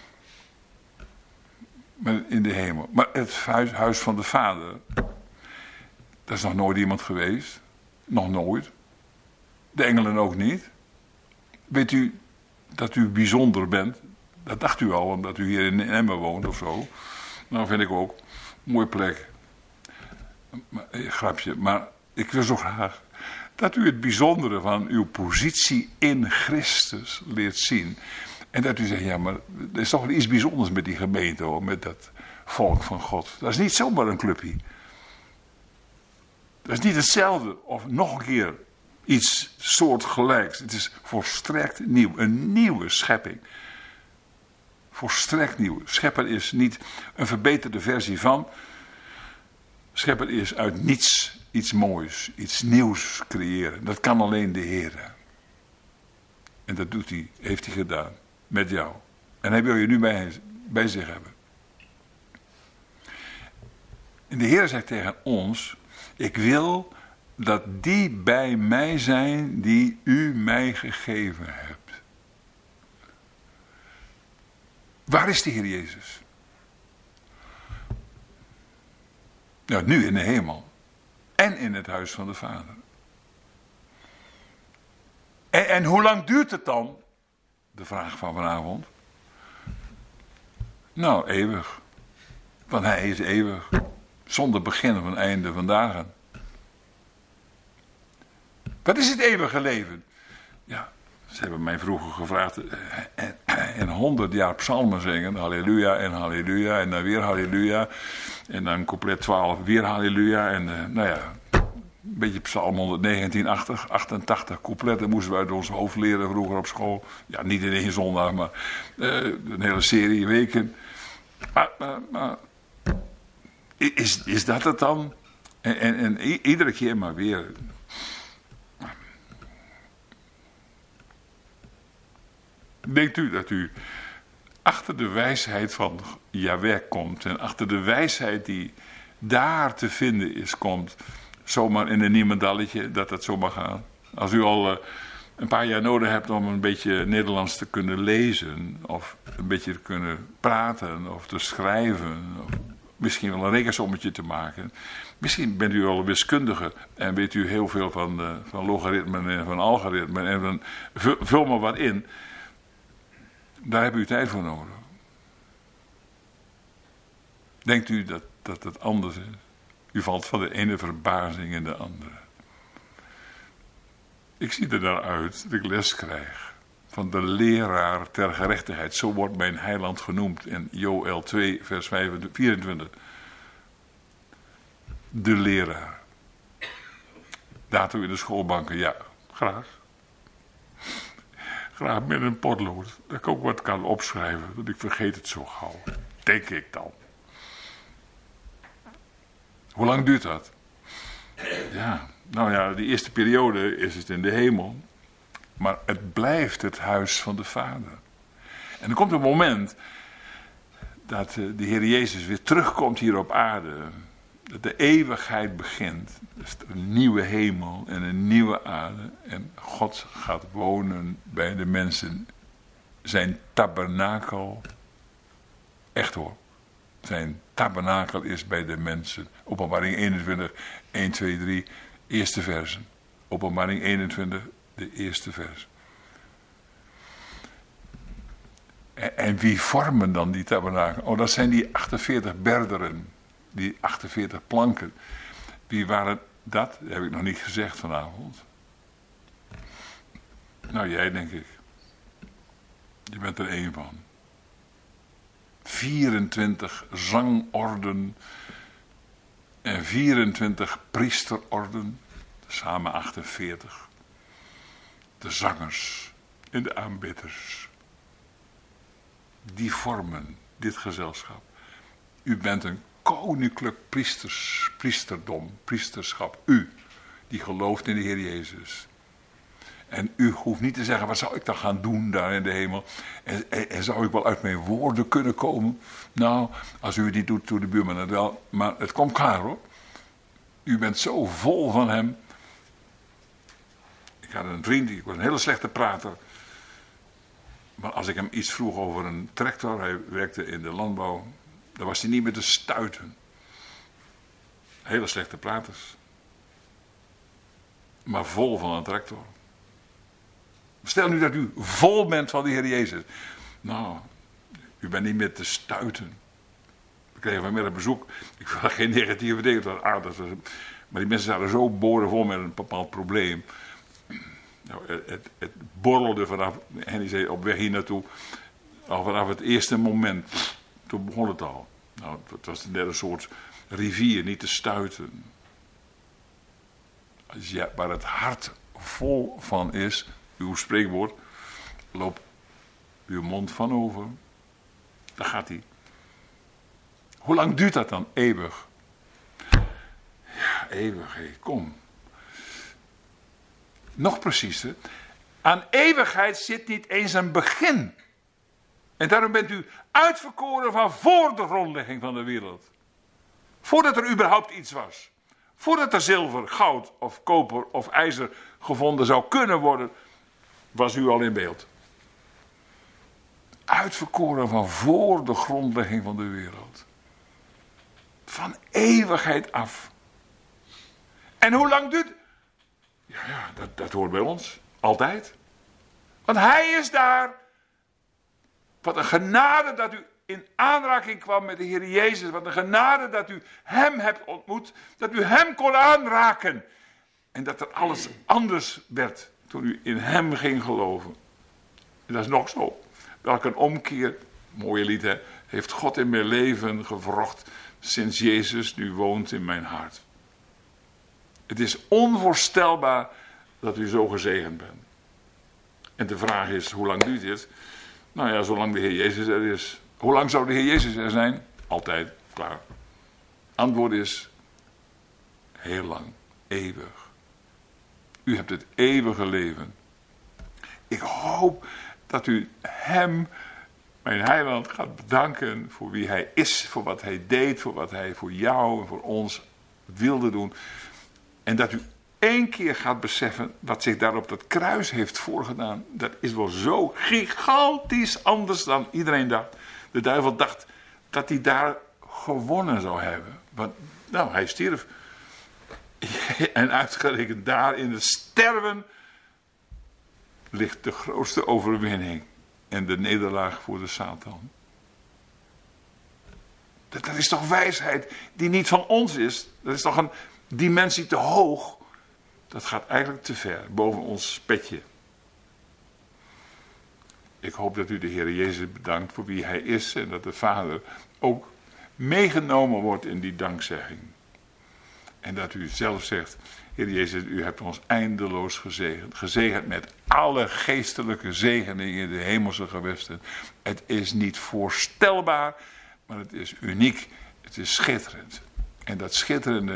In de hemel. Maar het huis, huis van de Vader. Daar is nog nooit iemand geweest. Nog nooit. De engelen ook niet. Weet u dat u bijzonder bent? Dat dacht u al, omdat u hier in Emmen woont of zo. Nou, vind ik ook. Mooie plek. Maar, eh, grapje. Maar ik wil zo graag dat u het bijzondere van uw positie in Christus leert zien. En dat u zegt, ja, maar er is toch wel iets bijzonders met die gemeente, hoor, met dat volk van God. Dat is niet zomaar een clubje. Dat is niet hetzelfde of nog een keer iets soortgelijks. Het is volstrekt nieuw, een nieuwe schepping. Volstrekt nieuw. Schepper is niet een verbeterde versie van. Schepper is uit niets iets moois, iets nieuws creëren. Dat kan alleen de Heer. En dat doet hij, heeft hij gedaan. Met jou. En hij wil je nu bij, bij zich hebben. En de Heer zegt tegen ons: ik wil dat die bij mij zijn die u mij gegeven hebt. Waar is de Heer Jezus? Nou, nu in de hemel. En in het huis van de Vader. En, en hoe lang duurt het dan? De vraag van vanavond. Nou, eeuwig. Want hij is eeuwig. Zonder begin of een einde van dagen. Wat is het eeuwige leven? Ja, ze hebben mij vroeger gevraagd. En honderd jaar psalmen zingen. Halleluja en halleluja. En dan weer halleluja. En dan couplet twaalf weer halleluja. En uh, nou ja... Een beetje psalm honderdnegentien, achtentachtig coupletten moesten we uit ons hoofd leren vroeger op school. Ja, niet in één zondag, maar uh, een hele serie weken. Maar, maar, maar is, is dat het dan? En, en, en i- iedere keer maar weer. Denkt u dat u achter de wijsheid van Jahweh komt en achter de wijsheid die daar te vinden is, komt... zomaar in een niemendalletje, dat het zomaar gaat. Als u al uh, een paar jaar nodig hebt om een beetje Nederlands te kunnen lezen, of een beetje te kunnen praten, of te schrijven, of misschien wel een rekensommetje te maken. Misschien bent u al een wiskundige en weet u heel veel van, uh, van logaritmen en van algoritmen, en dan vul, vul maar wat in. Daar hebt u tijd voor nodig. Denkt u dat, dat het anders is? U valt van de ene verbazing in de andere. Ik zie er naar uit dat ik les krijg van de leraar ter gerechtigheid. Zo wordt mijn heiland genoemd in Joël twee vers vierentwintig. De leraar. Datum in de schoolbanken, ja, graag. Graag met een potlood, dat ik ook wat kan opschrijven, want ik vergeet het zo gauw. Denk ik dan. Hoe lang duurt dat? Ja, nou ja, de eerste periode is het in de hemel. Maar het blijft het huis van de Vader. En er komt een moment dat de Heer Jezus weer terugkomt hier op aarde. Dat de eeuwigheid begint. Dus een nieuwe hemel en een nieuwe aarde. En God gaat wonen bij de mensen. Zijn tabernakel. Echt hoor. Zijn tabernakel is bij de mensen. Openbaring eenentwintig, één, twee, drie, eerste versen. Openbaring eenentwintig, de eerste vers. En, en wie vormen dan die tabernakel? Oh, dat zijn die achtenveertig berderen. Die achtenveertig planken. Wie waren dat? Dat heb ik nog niet gezegd vanavond. Nou, jij denk ik. Je bent er één van. vierentwintig zangorden en vierentwintig priesterorden, samen achtenveertig. De zangers en de aanbidders, die vormen dit gezelschap. U bent een koninklijk priesters, priesterdom, priesterschap. U, die gelooft in de Heer Jezus. En u hoeft niet te zeggen, wat zou ik dan gaan doen daar in de hemel? En, en, en zou ik wel uit mijn woorden kunnen komen? Nou, als u het niet doet, doet de buurman het wel. Maar het komt klaar hoor. U bent zo vol van hem. Ik had een vriend, ik was een hele slechte prater. Maar als ik hem iets vroeg over een tractor, hij werkte in de landbouw, dan was hij niet meer te stuiten. Hele slechte praters. Maar vol van een tractor. Stel nu dat u vol bent van de Heer Jezus. Nou, u bent niet meer te stuiten. We kregen vanmiddag bezoek. Ik wil geen negatieve dingen, het was aardig. Maar die mensen zaten zo boordevol met een bepaald probleem. Nou, het, het, het borrelde vanaf, en die zei op weg hier naartoe, al vanaf het eerste moment, toen begon het al. Nou, het was net een soort rivier, niet te stuiten. Als je, waar het hart vol van is, uw spreekwoord, loopt uw mond van over. Daar gaat hij. Hoe lang duurt dat dan? Eeuwig. Ja, eeuwig, hé, kom. Nog preciezer. Aan eeuwigheid zit niet eens een begin. En daarom bent u uitverkoren van voor de grondlegging van de wereld. Voordat er überhaupt iets was. Voordat er zilver, goud of koper of ijzer gevonden zou kunnen worden, was u al in beeld. Uitverkoren van voor de grondlegging van de wereld. Van eeuwigheid af. En hoe lang duurt... Ja, ja dat, dat hoort bij ons. Altijd. Want hij is daar. Wat een genade dat u in aanraking kwam met de Heer Jezus. Wat een genade dat u hem hebt ontmoet. Dat u hem kon aanraken. En dat er alles anders werd toen u in hem ging geloven. En dat is nog zo. Welk een omkeer, mooie lied hè, heeft God in mijn leven gewrocht sinds Jezus nu woont in mijn hart. Het is onvoorstelbaar dat u zo gezegend bent. En de vraag is, hoe lang duurt dit? Nou ja, zolang de Heer Jezus er is. Hoe lang zou de Heer Jezus er zijn? Altijd, klaar. Antwoord is, heel lang, eeuwig. U hebt het eeuwige leven. Ik hoop dat u hem, mijn heiland, gaat bedanken voor wie hij is, voor wat hij deed, voor wat hij voor jou en voor ons wilde doen. En dat u één keer gaat beseffen wat zich daar op dat kruis heeft voorgedaan. Dat is wel zo gigantisch anders dan iedereen dacht. De duivel dacht dat hij daar gewonnen zou hebben. Want, nou, hij stierf. En uitgerekend daar in het sterven ligt de grootste overwinning en de nederlaag voor de Satan. Dat, dat is toch wijsheid die niet van ons is. Dat is toch een dimensie te hoog. Dat gaat eigenlijk te ver, boven ons petje. Ik hoop dat u de Heer Jezus bedankt voor wie hij is en dat de Vader ook meegenomen wordt in die dankzegging. En dat u zelf zegt, Heer Jezus, u hebt ons eindeloos gezegend. Gezegend met alle geestelijke zegeningen in de hemelse gewesten. Het is niet voorstelbaar, maar het is uniek. Het is schitterend. En dat schitterende,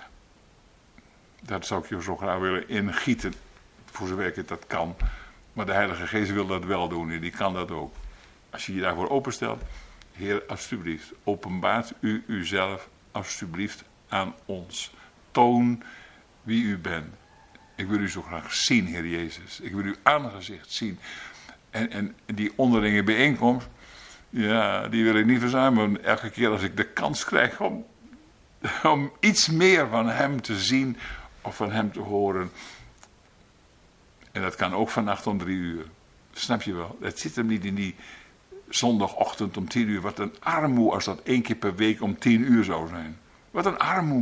dat zou ik je zo graag willen ingieten. Voor zover ik het dat kan. Maar de Heilige Geest wil dat wel doen en die kan dat ook. Als je je daarvoor openstelt, Heer, alstublieft, openbaart u uzelf alstublieft aan ons. Toon wie u bent. Ik wil u zo graag zien, Heer Jezus. Ik wil uw aangezicht zien. En, en die onderlinge bijeenkomst, ja, die wil ik niet verzuimen. Elke keer als ik de kans krijg om, om iets meer van hem te zien of van hem te horen. En dat kan ook vannacht om drie uur. Snap je wel? Het zit hem niet in die zondagochtend om tien uur. Wat een armoe als dat één keer per week om tien uur zou zijn. Wat een armoe.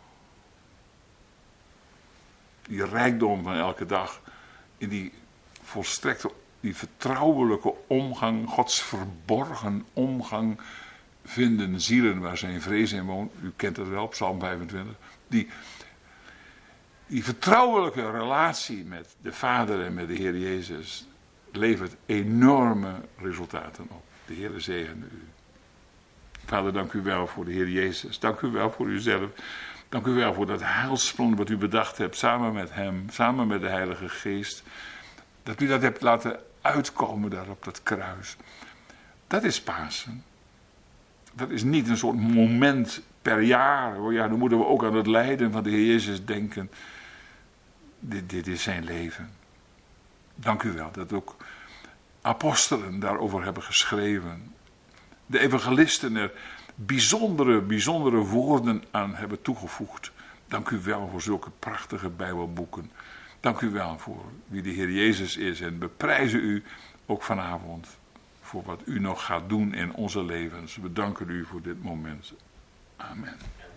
Die rijkdom van elke dag. In die volstrekte, die vertrouwelijke omgang. Gods verborgen omgang. Vinden zielen waar zijn vrees in woont. U kent het wel, Psalm vijfentwintig. Die, die vertrouwelijke relatie met de Vader en met de Heer Jezus levert enorme resultaten op. De Heer zegene u. Vader, dank u wel voor de Heer Jezus. Dank u wel voor uzelf. Dank u wel voor dat heilsplan wat u bedacht hebt samen met hem, samen met de Heilige Geest. Dat u dat hebt laten uitkomen daar op dat kruis. Dat is Pasen. Dat is niet een soort moment per jaar. Oh ja, dan moeten we ook aan het lijden van de Heer Jezus denken. Dit, dit is zijn leven. Dank u wel dat ook apostelen daarover hebben geschreven. De evangelisten er bijzondere, bijzondere woorden aan hebben toegevoegd. Dank u wel voor zulke prachtige Bijbelboeken. Dank u wel voor wie de Heer Jezus is. En we prijzen u ook vanavond voor wat u nog gaat doen in onze levens. We danken u voor dit moment. Amen.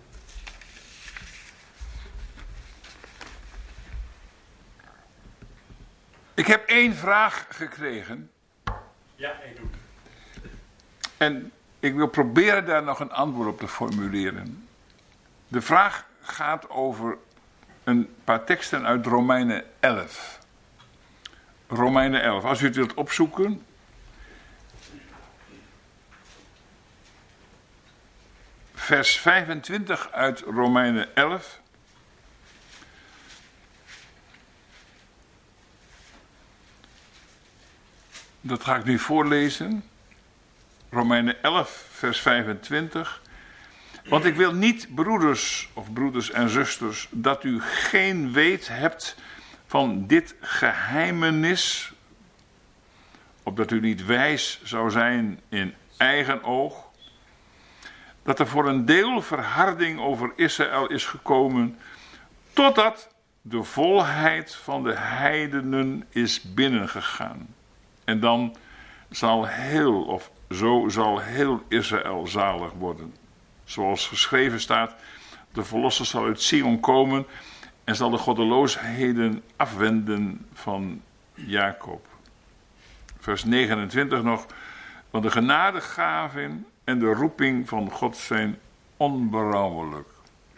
Ik heb één vraag gekregen. Ja, ik doe het. En ik wil proberen daar nog een antwoord op te formuleren. De vraag gaat over een paar teksten uit Romeinen elf. Romeinen elf. Als u het wilt opzoeken. Vers vijfentwintig uit Romeinen elf. Dat ga ik nu voorlezen. Romeinen elf, vers vijfentwintig. Want ik wil niet, broeders of broeders en zusters, dat u geen weet hebt van dit geheimenis, opdat u niet wijs zou zijn in eigen oog, dat er voor een deel verharding over Israël is gekomen, totdat de volheid van de heidenen is binnengegaan. En dan zal heel, of zo zal heel Israël zalig worden. Zoals geschreven staat, de verlosser zal uit Sion komen en zal de goddeloosheden afwenden van Jacob. Vers negenentwintig nog, want de genadegaven en de roeping van God zijn onberouwelijk.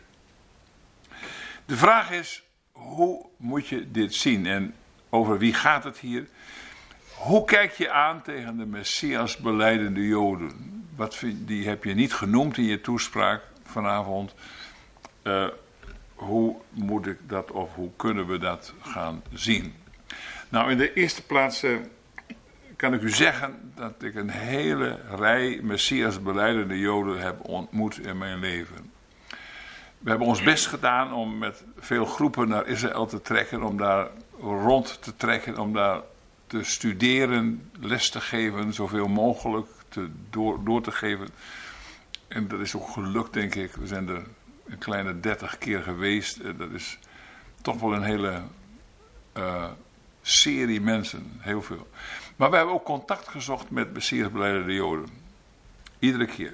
De vraag is, hoe moet je dit zien en over wie gaat het hier? Hoe kijk je aan tegen de Messias belijdende Joden? Wat vind, die heb je niet genoemd in je toespraak vanavond. Uh, hoe moet ik dat of hoe kunnen we dat gaan zien? Nou, in de eerste plaats uh, kan ik u zeggen dat ik een hele rij Messias belijdende Joden heb ontmoet in mijn leven. We hebben ons best gedaan om met veel groepen naar Israël te trekken, om daar rond te trekken, om daar te studeren, les te geven, zoveel mogelijk te, door, door te geven. En dat is ook gelukt, denk ik. We zijn er een kleine dertig keer geweest. Dat is toch wel een hele uh, serie mensen, heel veel. Maar we hebben ook contact gezocht met Messias belijdende Joden. Iedere keer.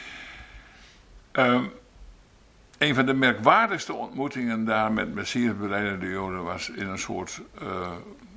Um, een van de merkwaardigste ontmoetingen daar met Messias belijdende Joden was in een soort Uh,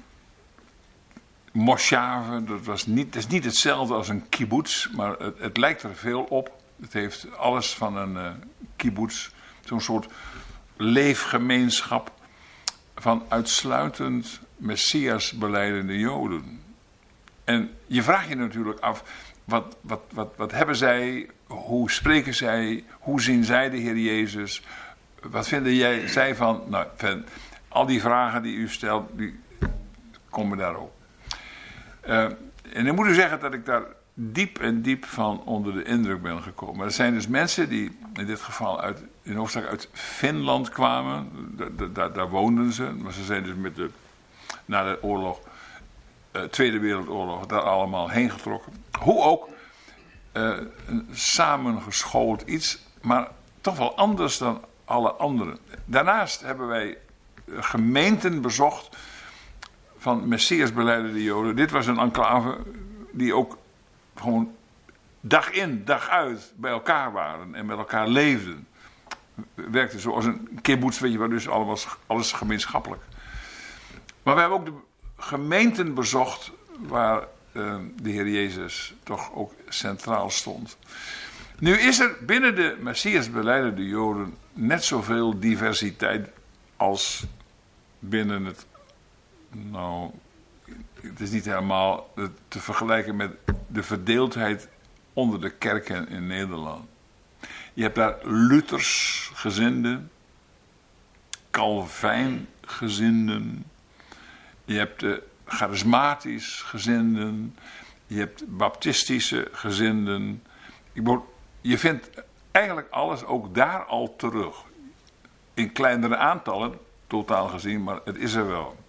Moshave, dat, was niet, dat is niet hetzelfde als een kibbutz, maar het, het lijkt er veel op. Het heeft alles van een uh, kibbutz, zo'n soort leefgemeenschap van uitsluitend Messias belijdende Joden. En je vraagt je natuurlijk af, wat, wat, wat, wat hebben zij, hoe spreken zij, hoe zien zij de Heer Jezus? Wat vinden jij, zij van, nou, van, al die vragen die u stelt, die komen daarop. Uh, en ik moet u zeggen dat ik daar diep en diep van onder de indruk ben gekomen. Er zijn dus mensen die in dit geval uit, in hoofdzaak uit Finland kwamen. Daar, daar, daar woonden ze. Maar ze zijn dus met de, na de oorlog, uh, Tweede Wereldoorlog, daar allemaal heen getrokken. Hoe ook, uh, een samengeschoold iets, maar toch wel anders dan alle anderen. Daarnaast hebben wij gemeenten bezocht van Messias belijdende Joden. Dit was een enclave die ook gewoon dag in, dag uit bij elkaar waren en met elkaar leefden. Werkte zoals een kibbutz, weet je wel, dus alles, alles gemeenschappelijk. Maar we hebben ook de gemeenten bezocht waar uh, de Heer Jezus toch ook centraal stond. Nu is er binnen de Messiasbelijdende Joden net zoveel diversiteit als binnen het, nou, het is niet helemaal te vergelijken met de verdeeldheid onder de kerken in Nederland. Je hebt daar Luthers gezinden, Calvijn gezinden, je hebt de charismatisch gezinden, je hebt baptistische gezinden. Je vindt eigenlijk alles ook daar al terug. In kleinere aantallen, totaal gezien, maar het is er wel.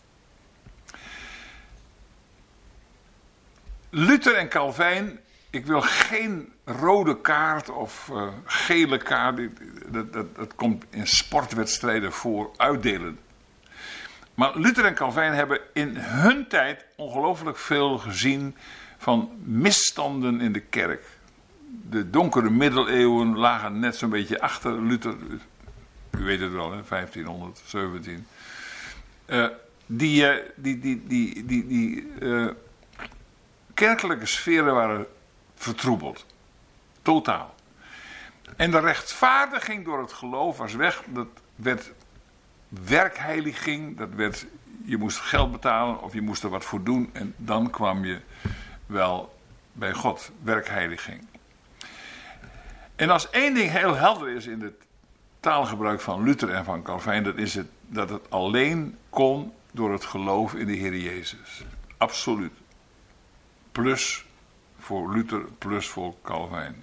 Luther en Calvijn, ik wil geen rode kaart of uh, gele kaart, dat, dat, dat komt in sportwedstrijden voor uitdelen. Maar Luther en Calvijn hebben in hun tijd ongelooflijk veel gezien van misstanden in de kerk. De donkere middeleeuwen lagen net zo'n beetje achter Luther. U weet het wel, hè, vijftienhonderdzeventien. Uh, die uh, die, die, die, die, die uh, kerkelijke sferen waren vertroebeld. Totaal. En de rechtvaardiging door het geloof was weg. Dat werd werkheiliging. Dat werd, je moest geld betalen of je moest er wat voor doen. En dan kwam je wel bij God. Werkheiliging. En als één ding heel helder is in het taalgebruik van Luther en van Calvijn, dat is het dat het alleen kon door het geloof in de Heer Jezus. Absoluut. Plus voor Luther, plus voor Calvijn.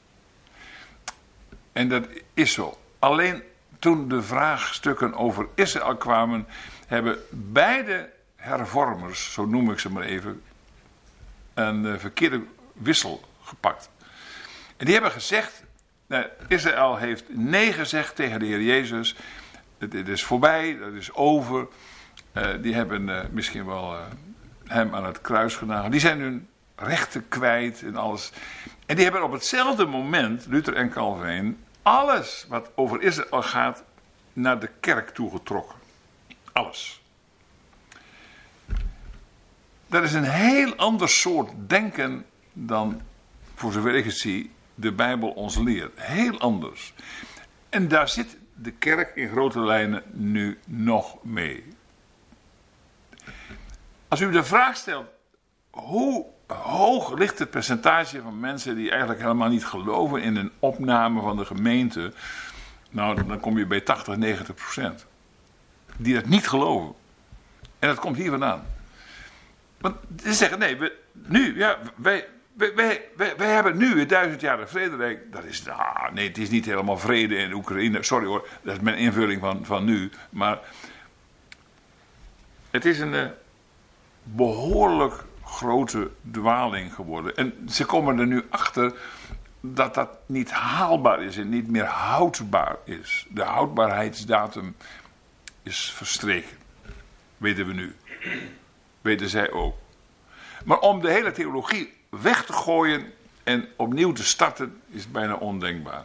En dat is zo. Alleen toen de vraagstukken over Israël kwamen, hebben beide hervormers, zo noem ik ze maar even, een uh, verkeerde wissel gepakt. En die hebben gezegd, nou, Israël heeft nee gezegd tegen de Heer Jezus. Het, het is voorbij, dat is over. Uh, die hebben uh, misschien wel uh, hem aan het kruis genageld. Die zijn hun rechten kwijt en alles. En die hebben op hetzelfde moment, Luther en Calvijn, alles wat over Israël gaat, naar de kerk toegetrokken. Alles. Dat is een heel ander soort denken dan, voor zover ik het zie, de Bijbel ons leert. Heel anders. En daar zit de kerk in grote lijnen nu nog mee. Als u de vraag stelt, hoe hoog ligt het percentage van mensen die eigenlijk helemaal niet geloven in een opname van de gemeente? Nou, dan kom je bij tachtig, negentig procent. Die dat niet geloven. En dat komt hier vandaan. Want ze zeggen, nee, we, nu, ja, wij, wij, wij, wij, wij hebben nu het duizendjarige vrederijk. Dat is, ah, nee, het is niet helemaal vrede in Oekraïne. Sorry hoor, dat is mijn invulling van, van nu. Maar het is een uh, behoorlijk grote dwaling geworden. En ze komen er nu achter dat dat niet haalbaar is en niet meer houdbaar is. De houdbaarheidsdatum is verstreken. Weten we nu. Weten zij ook. Maar om de hele theologie weg te gooien en opnieuw te starten is bijna ondenkbaar.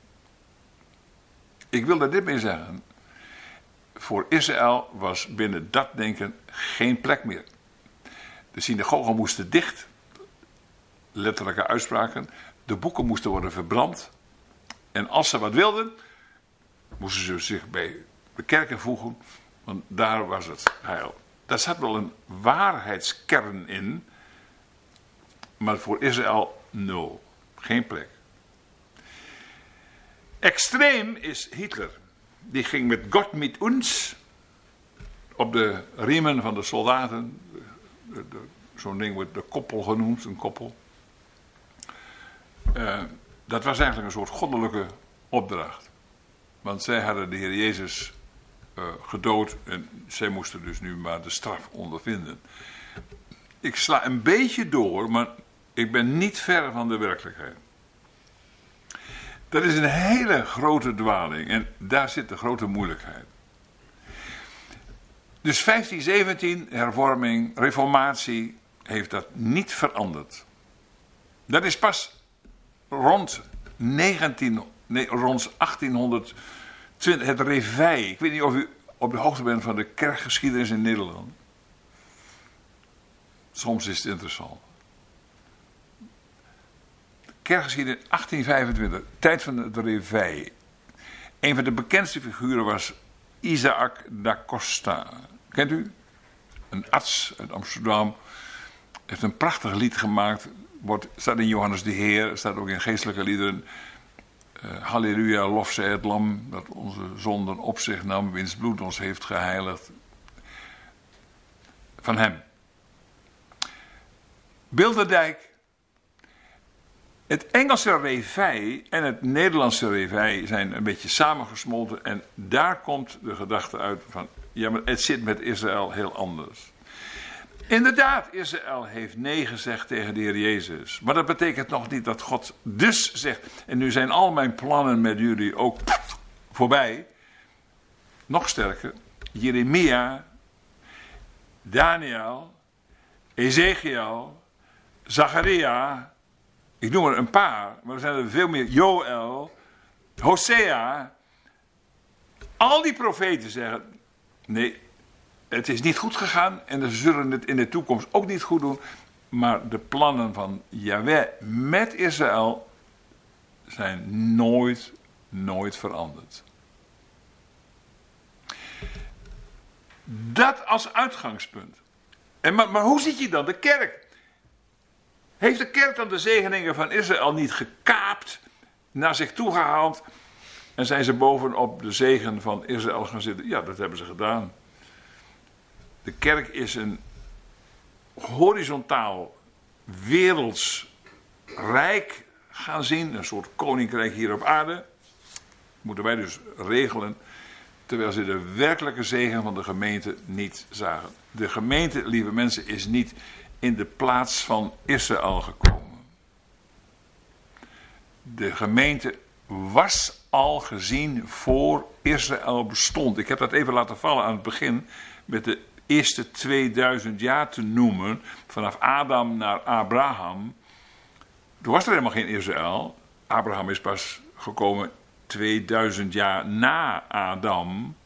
Ik wil daar dit mee zeggen. Voor Israël was binnen dat denken geen plek meer. De synagogen moesten dicht. Letterlijke uitspraken. De boeken moesten worden verbrand. En als ze wat wilden, moesten ze zich bij de kerken voegen. Want daar was het heil. Daar zat wel een waarheidskern in. Maar voor Israël nul. Geen plek. Extreem is Hitler. Die ging met God mit uns op de riemen van de soldaten. De, de, zo'n ding wordt de koppel genoemd, een koppel. Uh, dat was eigenlijk een soort goddelijke opdracht. Want zij hadden de Heer Jezus uh, gedood en zij moesten dus nu maar de straf ondervinden. Ik sla een beetje door, maar ik ben niet ver van de werkelijkheid. Dat is een hele grote dwaling en daar zit de grote moeilijkheid. Dus vijftien zeventien, hervorming, reformatie, heeft dat niet veranderd. Dat is pas rond, negentien, nee, rond achttienhonderdtwintig, het Reveil. Ik weet niet of u op de hoogte bent van de kerkgeschiedenis in Nederland. Soms is het interessant. Kerkgeschiedenis achttien vijfentwintig, tijd van het Reveil. Een van de bekendste figuren was Isaac da Costa. Kent u? Een arts uit Amsterdam. Heeft een prachtig lied gemaakt. Wordt, staat in Johannes de Heer. Staat ook in geestelijke liederen. Uh, Halleluja, lof zij het lam. Dat onze zonden op zich nam. Wiens bloed ons heeft geheiligd. Van hem. Bilderdijk. Het Engelse Reveil en het Nederlandse Reveil zijn een beetje samengesmolten. En daar komt de gedachte uit van, ja, maar het zit met Israël heel anders. Inderdaad, Israël heeft nee gezegd tegen de Heer Jezus. Maar dat betekent nog niet dat God dus zegt, en nu zijn al mijn plannen met jullie ook voorbij. Nog sterker, Jeremia, Daniel, Ezekiel, Zacharia. Ik noem er een paar, maar er zijn er veel meer. Joël, Hosea. Al die profeten zeggen, nee, het is niet goed gegaan en ze zullen het in de toekomst ook niet goed doen. Maar de plannen van Yahweh met Israël zijn nooit, nooit veranderd. Dat als uitgangspunt. En maar, maar hoe ziet je dan de kerk? Heeft de kerk dan de zegeningen van Israël niet gekaapt, naar zich toe gehaald en zijn ze bovenop de zegen van Israël gaan zitten? Ja, dat hebben ze gedaan. De kerk is een horizontaal, werelds rijk gaan zien, een soort koninkrijk hier op aarde. Moeten wij dus regelen, terwijl ze de werkelijke zegen van de gemeente niet zagen. De gemeente, lieve mensen, is niet in de plaats van Israël gekomen. De gemeente was al gezien voor Israël bestond. Ik heb dat even laten vallen aan het begin met de eerste tweeduizend jaar te noemen, vanaf Adam naar Abraham. Toen was er helemaal geen Israël. Abraham is pas gekomen tweeduizend jaar na Adam.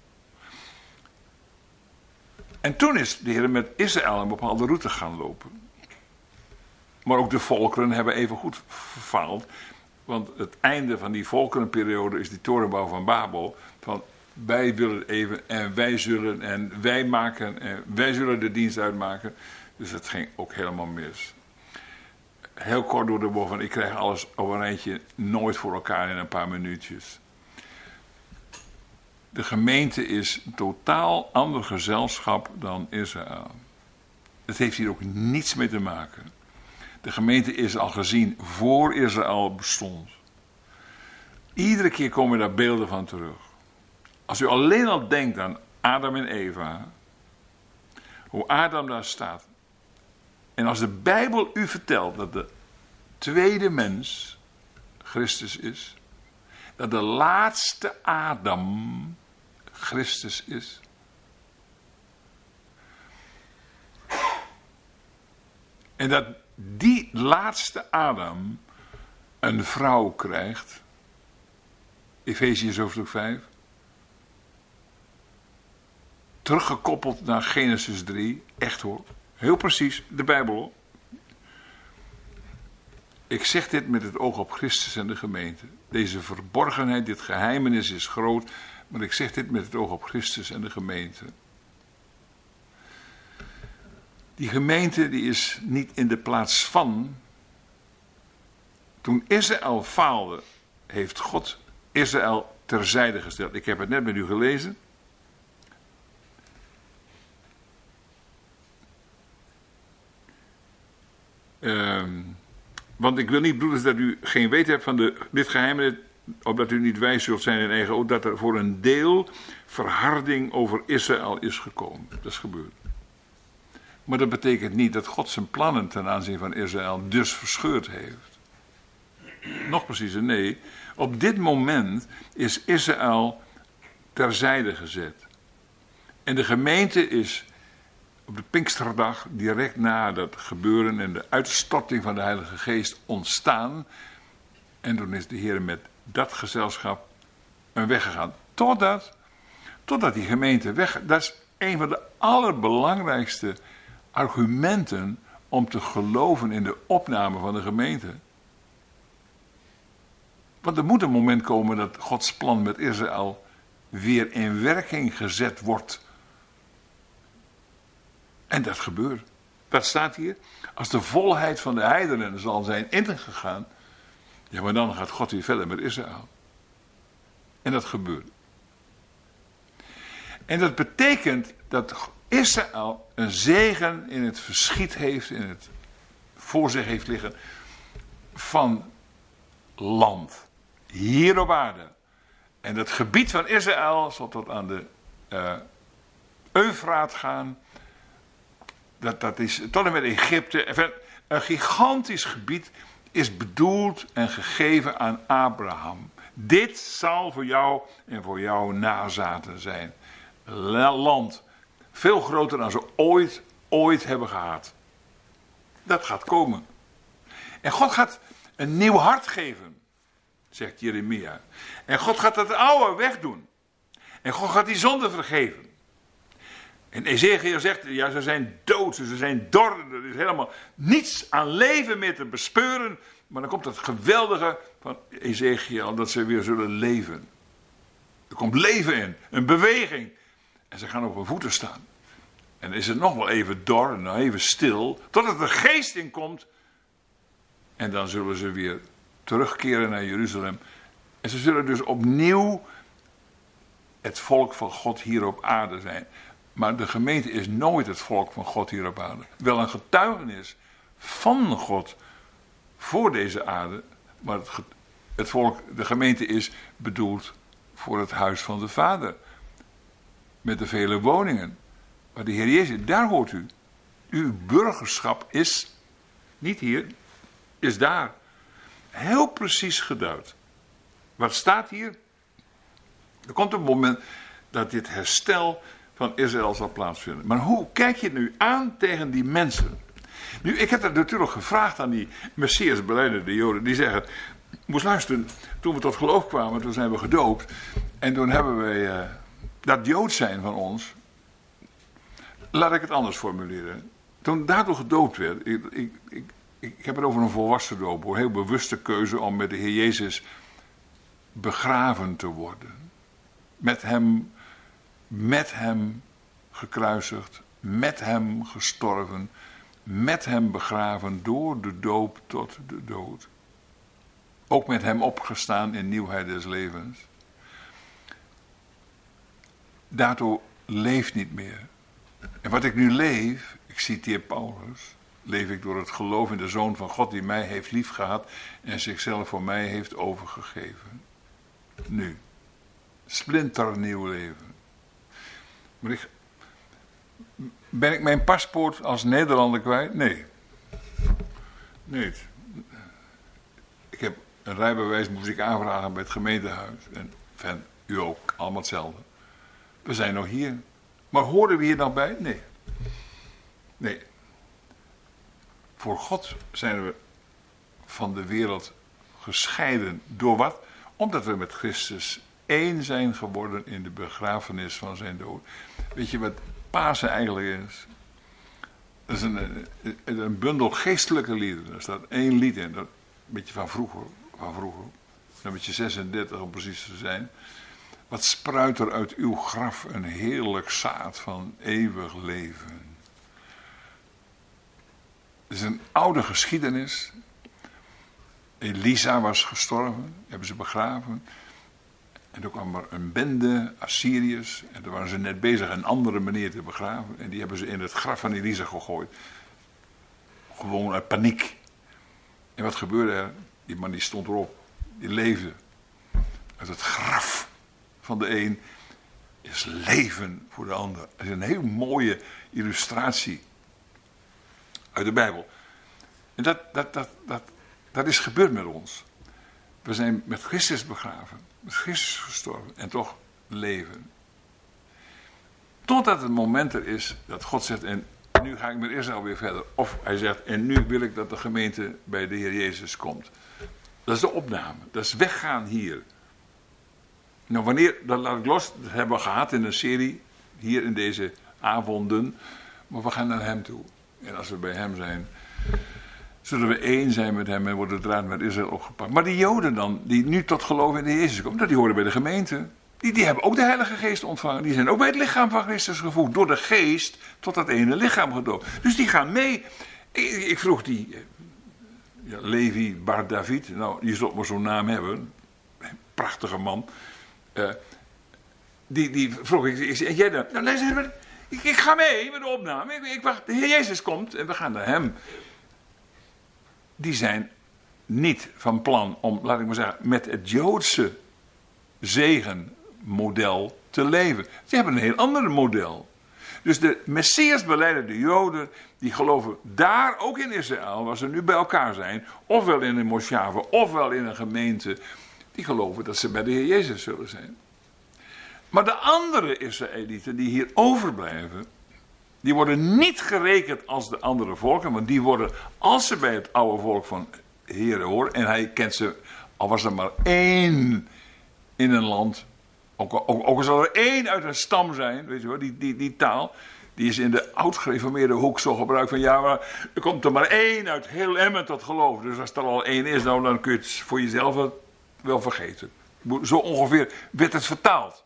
En toen is de Heer met Israël een bepaalde route gaan lopen. Maar ook de volkeren hebben even goed gefaald. Want het einde van die volkerenperiode is die torenbouw van Babel. Van wij willen even en wij zullen en wij maken en wij zullen de dienst uitmaken. Dus dat ging ook helemaal mis. Heel kort door de bocht van ik krijg alles op een rijtje nooit voor elkaar in een paar minuutjes. De gemeente is een totaal ander gezelschap dan Israël. Het heeft hier ook niets mee te maken. De gemeente is al gezien voor Israël bestond. Iedere keer komen daar beelden van terug. Als u alleen al denkt aan Adam en Eva, hoe Adam daar staat. En als de Bijbel u vertelt dat de tweede mens Christus is, dat de laatste Adam Christus is. En dat die laatste Adam een vrouw krijgt. Efeziërs hoofdstuk vijf. Teruggekoppeld naar Genesis drie. Echt hoor. Heel precies. De Bijbel. Ik zeg dit met het oog op Christus en de gemeente. Deze verborgenheid, dit geheimenis is groot. Maar ik zeg dit met het oog op Christus en de gemeente. Die gemeente die is niet in de plaats van. Toen Israël faalde, heeft God Israël terzijde gesteld. Ik heb het net met u gelezen. Um, want ik wil niet, broeders, dat u geen weet hebt van de, dit geheim, opdat u niet wijs zult zijn in eigen oog, dat er voor een deel verharding over Israël is gekomen. Dat is gebeurd. Maar dat betekent niet dat God zijn plannen ten aanzien van Israël dus verscheurd heeft. Nog preciezer, nee. Op dit moment is Israël terzijde gezet. En de gemeente is op de Pinksterdag, direct na dat gebeuren en de uitstorting van de Heilige Geest ontstaan. En toen is de Heer met dat gezelschap een weg gegaan. Totdat, totdat die gemeente weg... Dat is een van de allerbelangrijkste argumenten om te geloven in de opname van de gemeente. Want er moet een moment komen dat Gods plan met Israël weer in werking gezet wordt. En dat gebeurt. Dat staat hier. Als de volheid van de heidenen zal zijn ingegaan, ja, maar dan gaat God weer verder met Israël. En dat gebeurt. En dat betekent dat Israël een zegen in het verschiet heeft, in het voor zich heeft liggen, van land. Hier op aarde. En het gebied van Israël zal tot aan de uh, Eufraat gaan. Dat, dat is tot en met Egypte. Een gigantisch gebied is bedoeld en gegeven aan Abraham. Dit zal voor jou en voor jouw nazaten zijn. Land. Veel groter dan ze ooit, ooit hebben gehad. Dat gaat komen. En God gaat een nieuw hart geven, zegt Jeremia. En God gaat het oude wegdoen. En God gaat die zonde vergeven. En Ezekiel zegt, ja, ze zijn dood, ze zijn dor, er is helemaal niets aan leven meer te bespeuren. Maar dan komt het geweldige van Ezekiel, dat ze weer zullen leven. Er komt leven in, een beweging. En ze gaan op hun voeten staan. En dan is het nog wel even dor en nog even stil, totdat er geest in komt. En dan zullen ze weer terugkeren naar Jeruzalem. En ze zullen dus opnieuw het volk van God hier op aarde zijn. Maar de gemeente is nooit het volk van God hier op aarde. Wel een getuigenis van God voor deze aarde. Maar het, het volk, de gemeente is bedoeld voor het huis van de Vader. Met de vele woningen. Maar de Heer Jezus, daar hoort u. Uw burgerschap is niet hier, is daar. Heel precies geduid. Wat staat hier? Er komt een moment dat dit herstel van Israël zal plaatsvinden. Maar hoe kijk je nu aan tegen die mensen? Nu, ik heb dat natuurlijk gevraagd aan die Messias belijdende Joden. Die zeggen, moest luisteren, toen we tot geloof kwamen, toen zijn we gedoopt. En toen hebben wij uh, dat Jood zijn van ons. Laat ik het anders formuleren. Toen daardoor gedoopt werd, ik, ik, ik, ik heb het over een volwassen doop, hoor. Heel bewuste keuze om met de Heer Jezus begraven te worden. Met hem, met hem gekruisigd, met hem gestorven, met hem begraven door de doop tot de dood. Ook met hem opgestaan in nieuwheid des levens. Daardoor leeft niet meer. En wat ik nu leef, ik citeer Paulus, leef ik door het geloof in de Zoon van God die mij heeft liefgehad en zichzelf voor mij heeft overgegeven. Nu, splinternieuw leven. Maar ik, ben ik mijn paspoort als Nederlander kwijt? Nee. Nee. Ik heb een rijbewijs, moest ik aanvragen bij het gemeentehuis. En van u ook, allemaal hetzelfde. We zijn nog hier. Maar horen we hier nog bij? Nee. Nee. Voor God zijn we van de wereld gescheiden. Door wat? Omdat we met Christus één zijn geworden in de begrafenis van zijn dood. Weet je wat Pasen eigenlijk is? Dat is een, een, een bundel geestelijke liederen. Er staat één lied in, dat een beetje van vroeger. Van vroeger. Nummertje zesendertig om precies te zijn. Wat spruit er uit uw graf een heerlijk zaad van eeuwig leven. Het is een oude geschiedenis. Elisa was gestorven, hebben ze begraven. En toen kwam er een bende Assyriërs. En toen waren ze net bezig een andere manier te begraven. En die hebben ze in het graf van Elisa gegooid. Gewoon uit paniek. En wat gebeurde er? Die man die stond erop. Die leefde. Uit het graf van de een is leven voor de ander. Dat is een heel mooie illustratie uit de Bijbel. En dat, dat, dat, dat, dat is gebeurd met ons. We zijn met Christus begraven. Met Christus gestorven. En toch leven. Totdat het moment er is dat God zegt, en en nu ga ik met Israël weer verder. Of hij zegt, en nu wil ik dat de gemeente bij de Heer Jezus komt. Dat is de opname. Dat is weggaan hier. Nou, wanneer, dat laat ik los, dat hebben we gehad in een serie, hier in deze avonden. Maar we gaan naar hem toe. En als we bij hem zijn, zullen we één zijn met hem en wordt het draad met Israël opgepakt. Maar die Joden dan, die nu tot geloof in de Jezus komen, dat die horen bij de gemeente. Die, die hebben ook de Heilige Geest ontvangen. Die zijn ook bij het lichaam van Christus gevoegd. Door de Geest tot dat ene lichaam gedoopt. Dus die gaan mee. Ik, ik vroeg die ja, Levi Bar David. Nou, die zult maar zo'n naam hebben. Prachtige man. Uh, die, die vroeg ik. Ik zei, jij dan? Nou, luister, ik, ik ga mee met de opname. Ik, ik wacht. De Heer Jezus komt en we gaan naar hem. Die zijn niet van plan om, laat ik maar zeggen, met het Joodse zegenmodel te leven. Ze hebben een heel ander model. Dus de Messias belijdende Joden, die geloven daar ook in Israël, waar ze nu bij elkaar zijn, ofwel in een moshave, ofwel in een gemeente, die geloven dat ze bij de Heer Jezus zullen zijn. Maar de andere Israëlieten die hier overblijven, die worden niet gerekend als de andere volken, want die worden, als ze bij het oude volk van Heer horen, en hij kent ze, al was er maar één in een land, ook, ook, ook al zal er één uit een stam zijn, weet je wel, die, die, die taal, die is in de oud-gereformeerde hoek zo gebruikt van, ja, maar er komt er maar één uit heel Emmen tot geloof. Dus als er al één is, nou, dan kun je het voor jezelf wel vergeten. Zo ongeveer werd het vertaald.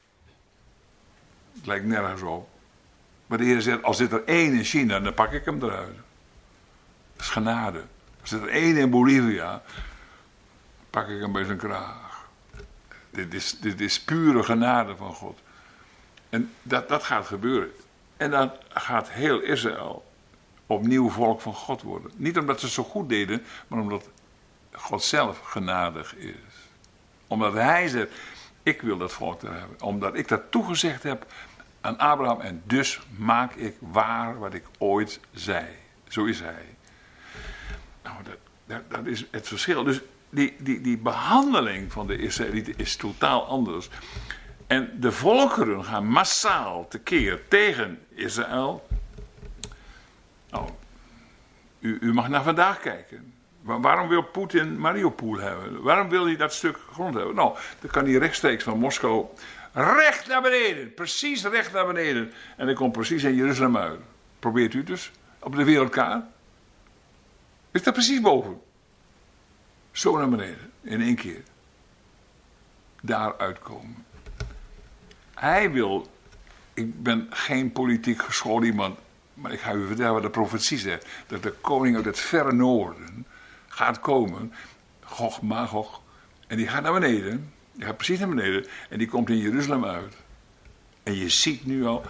Het lijkt nergens op. Maar de Heer zegt, als zit er één in China, dan pak ik hem eruit. Dat is genade. Als zit er één in Bolivia, pak ik hem bij zijn kraag. Dit is, dit is pure genade van God. En dat, dat gaat gebeuren. En dan gaat heel Israël opnieuw volk van God worden. Niet omdat ze het zo goed deden, maar omdat God zelf genadig is. Omdat hij zegt, ik wil dat volk er hebben. Omdat ik dat toegezegd heb aan Abraham. En dus maak ik waar wat ik ooit zei. Zo is hij. Nou, dat, dat, dat is het verschil. Dus die, die, die behandeling van de Israëlieten is totaal anders. En de volkeren gaan massaal tekeer tegen Israël. Nou, u, u mag naar vandaag kijken. Waarom wil Poetin Mariupol hebben? Waarom wil hij dat stuk grond hebben? Nou, dan kan hij rechtstreeks van Moskou recht naar beneden. Precies recht naar beneden. En hij komt precies in Jeruzalem uit. Probeert u dus op de wereldkaart. Is dat precies boven? Zo naar beneden. In één keer. Daar uitkomen. Hij wil, ik ben geen politiek geschoold iemand, maar ik ga u vertellen wat de profetie zegt. Dat de koning uit het verre noorden gaat komen, Gog, Magog, en die gaat naar beneden. Die gaat precies naar beneden en die komt in Jeruzalem uit. En je ziet nu al,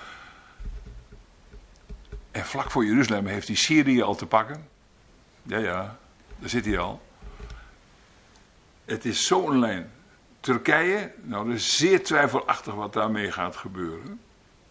en vlak voor Jeruzalem heeft hij Syrië al te pakken. Ja, ja, daar zit hij al. Het is zo'n lijn. Turkije, nou dat is zeer twijfelachtig wat daarmee gaat gebeuren.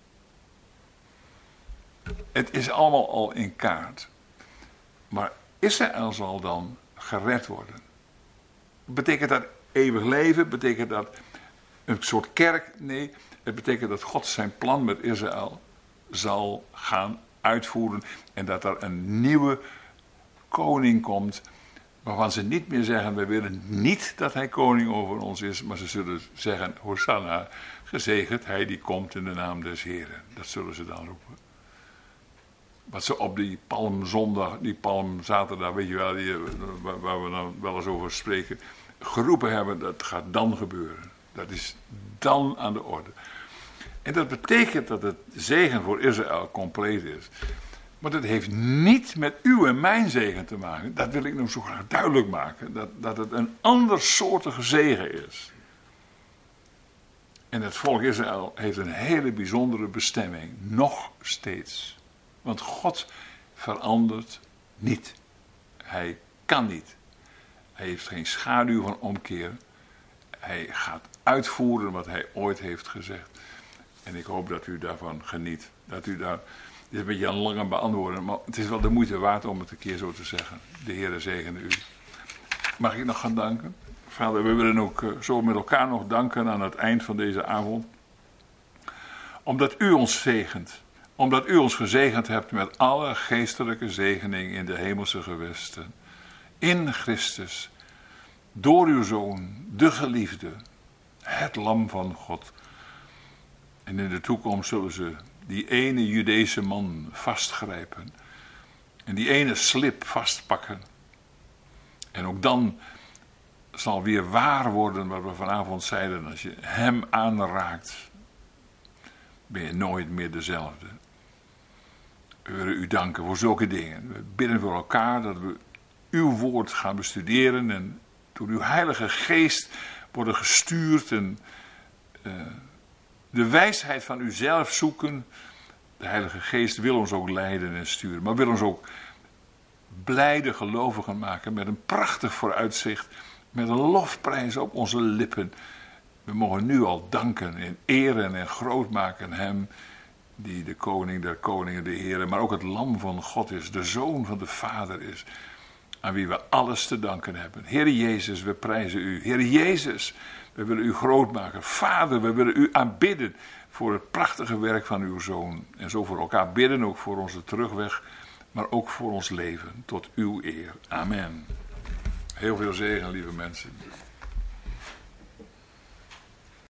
Het is allemaal al in kaart. Maar Israël zal dan gered worden. Betekent dat eeuwig leven? Betekent dat een soort kerk? Nee, het betekent dat God zijn plan met Israël zal gaan uitvoeren. En dat er een nieuwe koning komt, waarvan ze niet meer zeggen, we willen niet dat hij koning over ons is, maar ze zullen zeggen, Hosanna, gezegend hij die komt in de naam des Heren. Dat zullen ze dan roepen. Wat ze op die palmzondag, die palmzaterdag, weet je wel, die, waar, waar we dan wel eens over spreken, geroepen hebben, dat gaat dan gebeuren. Dat is dan aan de orde. En dat betekent dat het zegen voor Israël compleet is. Maar dat heeft niet met uw en mijn zegen te maken. Dat wil ik nog zo graag duidelijk maken. Dat, dat het een andersoortige zegen is. En het volk Israël heeft een hele bijzondere bestemming. Nog steeds. Want God verandert niet. Hij kan niet. Hij heeft geen schaduw van omkeer. Hij gaat uitvoeren wat hij ooit heeft gezegd. En ik hoop dat u daarvan geniet. Dat u daar... Dit is een beetje een lange beantwoorden, maar het is wel de moeite waard om het een keer zo te zeggen. De Heere zegene u. Mag ik nog gaan danken? Vader, we willen ook zo met elkaar nog danken aan het eind van deze avond. Omdat u ons zegent. Omdat u ons gezegend hebt met alle geestelijke zegening in de hemelse gewesten. In Christus, door uw Zoon, de geliefde, het lam van God. En in de toekomst zullen ze die ene Judeese man vastgrijpen. En die ene slip vastpakken. En ook dan zal weer waar worden wat we vanavond zeiden. Als je hem aanraakt, ben je nooit meer dezelfde. We willen u danken voor zulke dingen. We bidden voor elkaar dat we uw woord gaan bestuderen. En door uw heilige geest worden gestuurd. En uh, de wijsheid van u zelf zoeken. De heilige geest wil ons ook leiden en sturen. Maar wil ons ook blijde gelovigen maken. Met een prachtig vooruitzicht. Met een lofprijs op onze lippen. We mogen nu al danken en eren en groot maken hem. Die de koning der koningen, de Heer, maar ook het lam van God is. De zoon van de Vader is. Aan wie we alles te danken hebben. Heer Jezus, we prijzen u. Heer Jezus, we willen u groot maken. Vader, we willen u aanbidden voor het prachtige werk van uw Zoon. En zo voor elkaar bidden, ook voor onze terugweg, maar ook voor ons leven. Tot uw eer. Amen. Heel veel zegen, lieve mensen.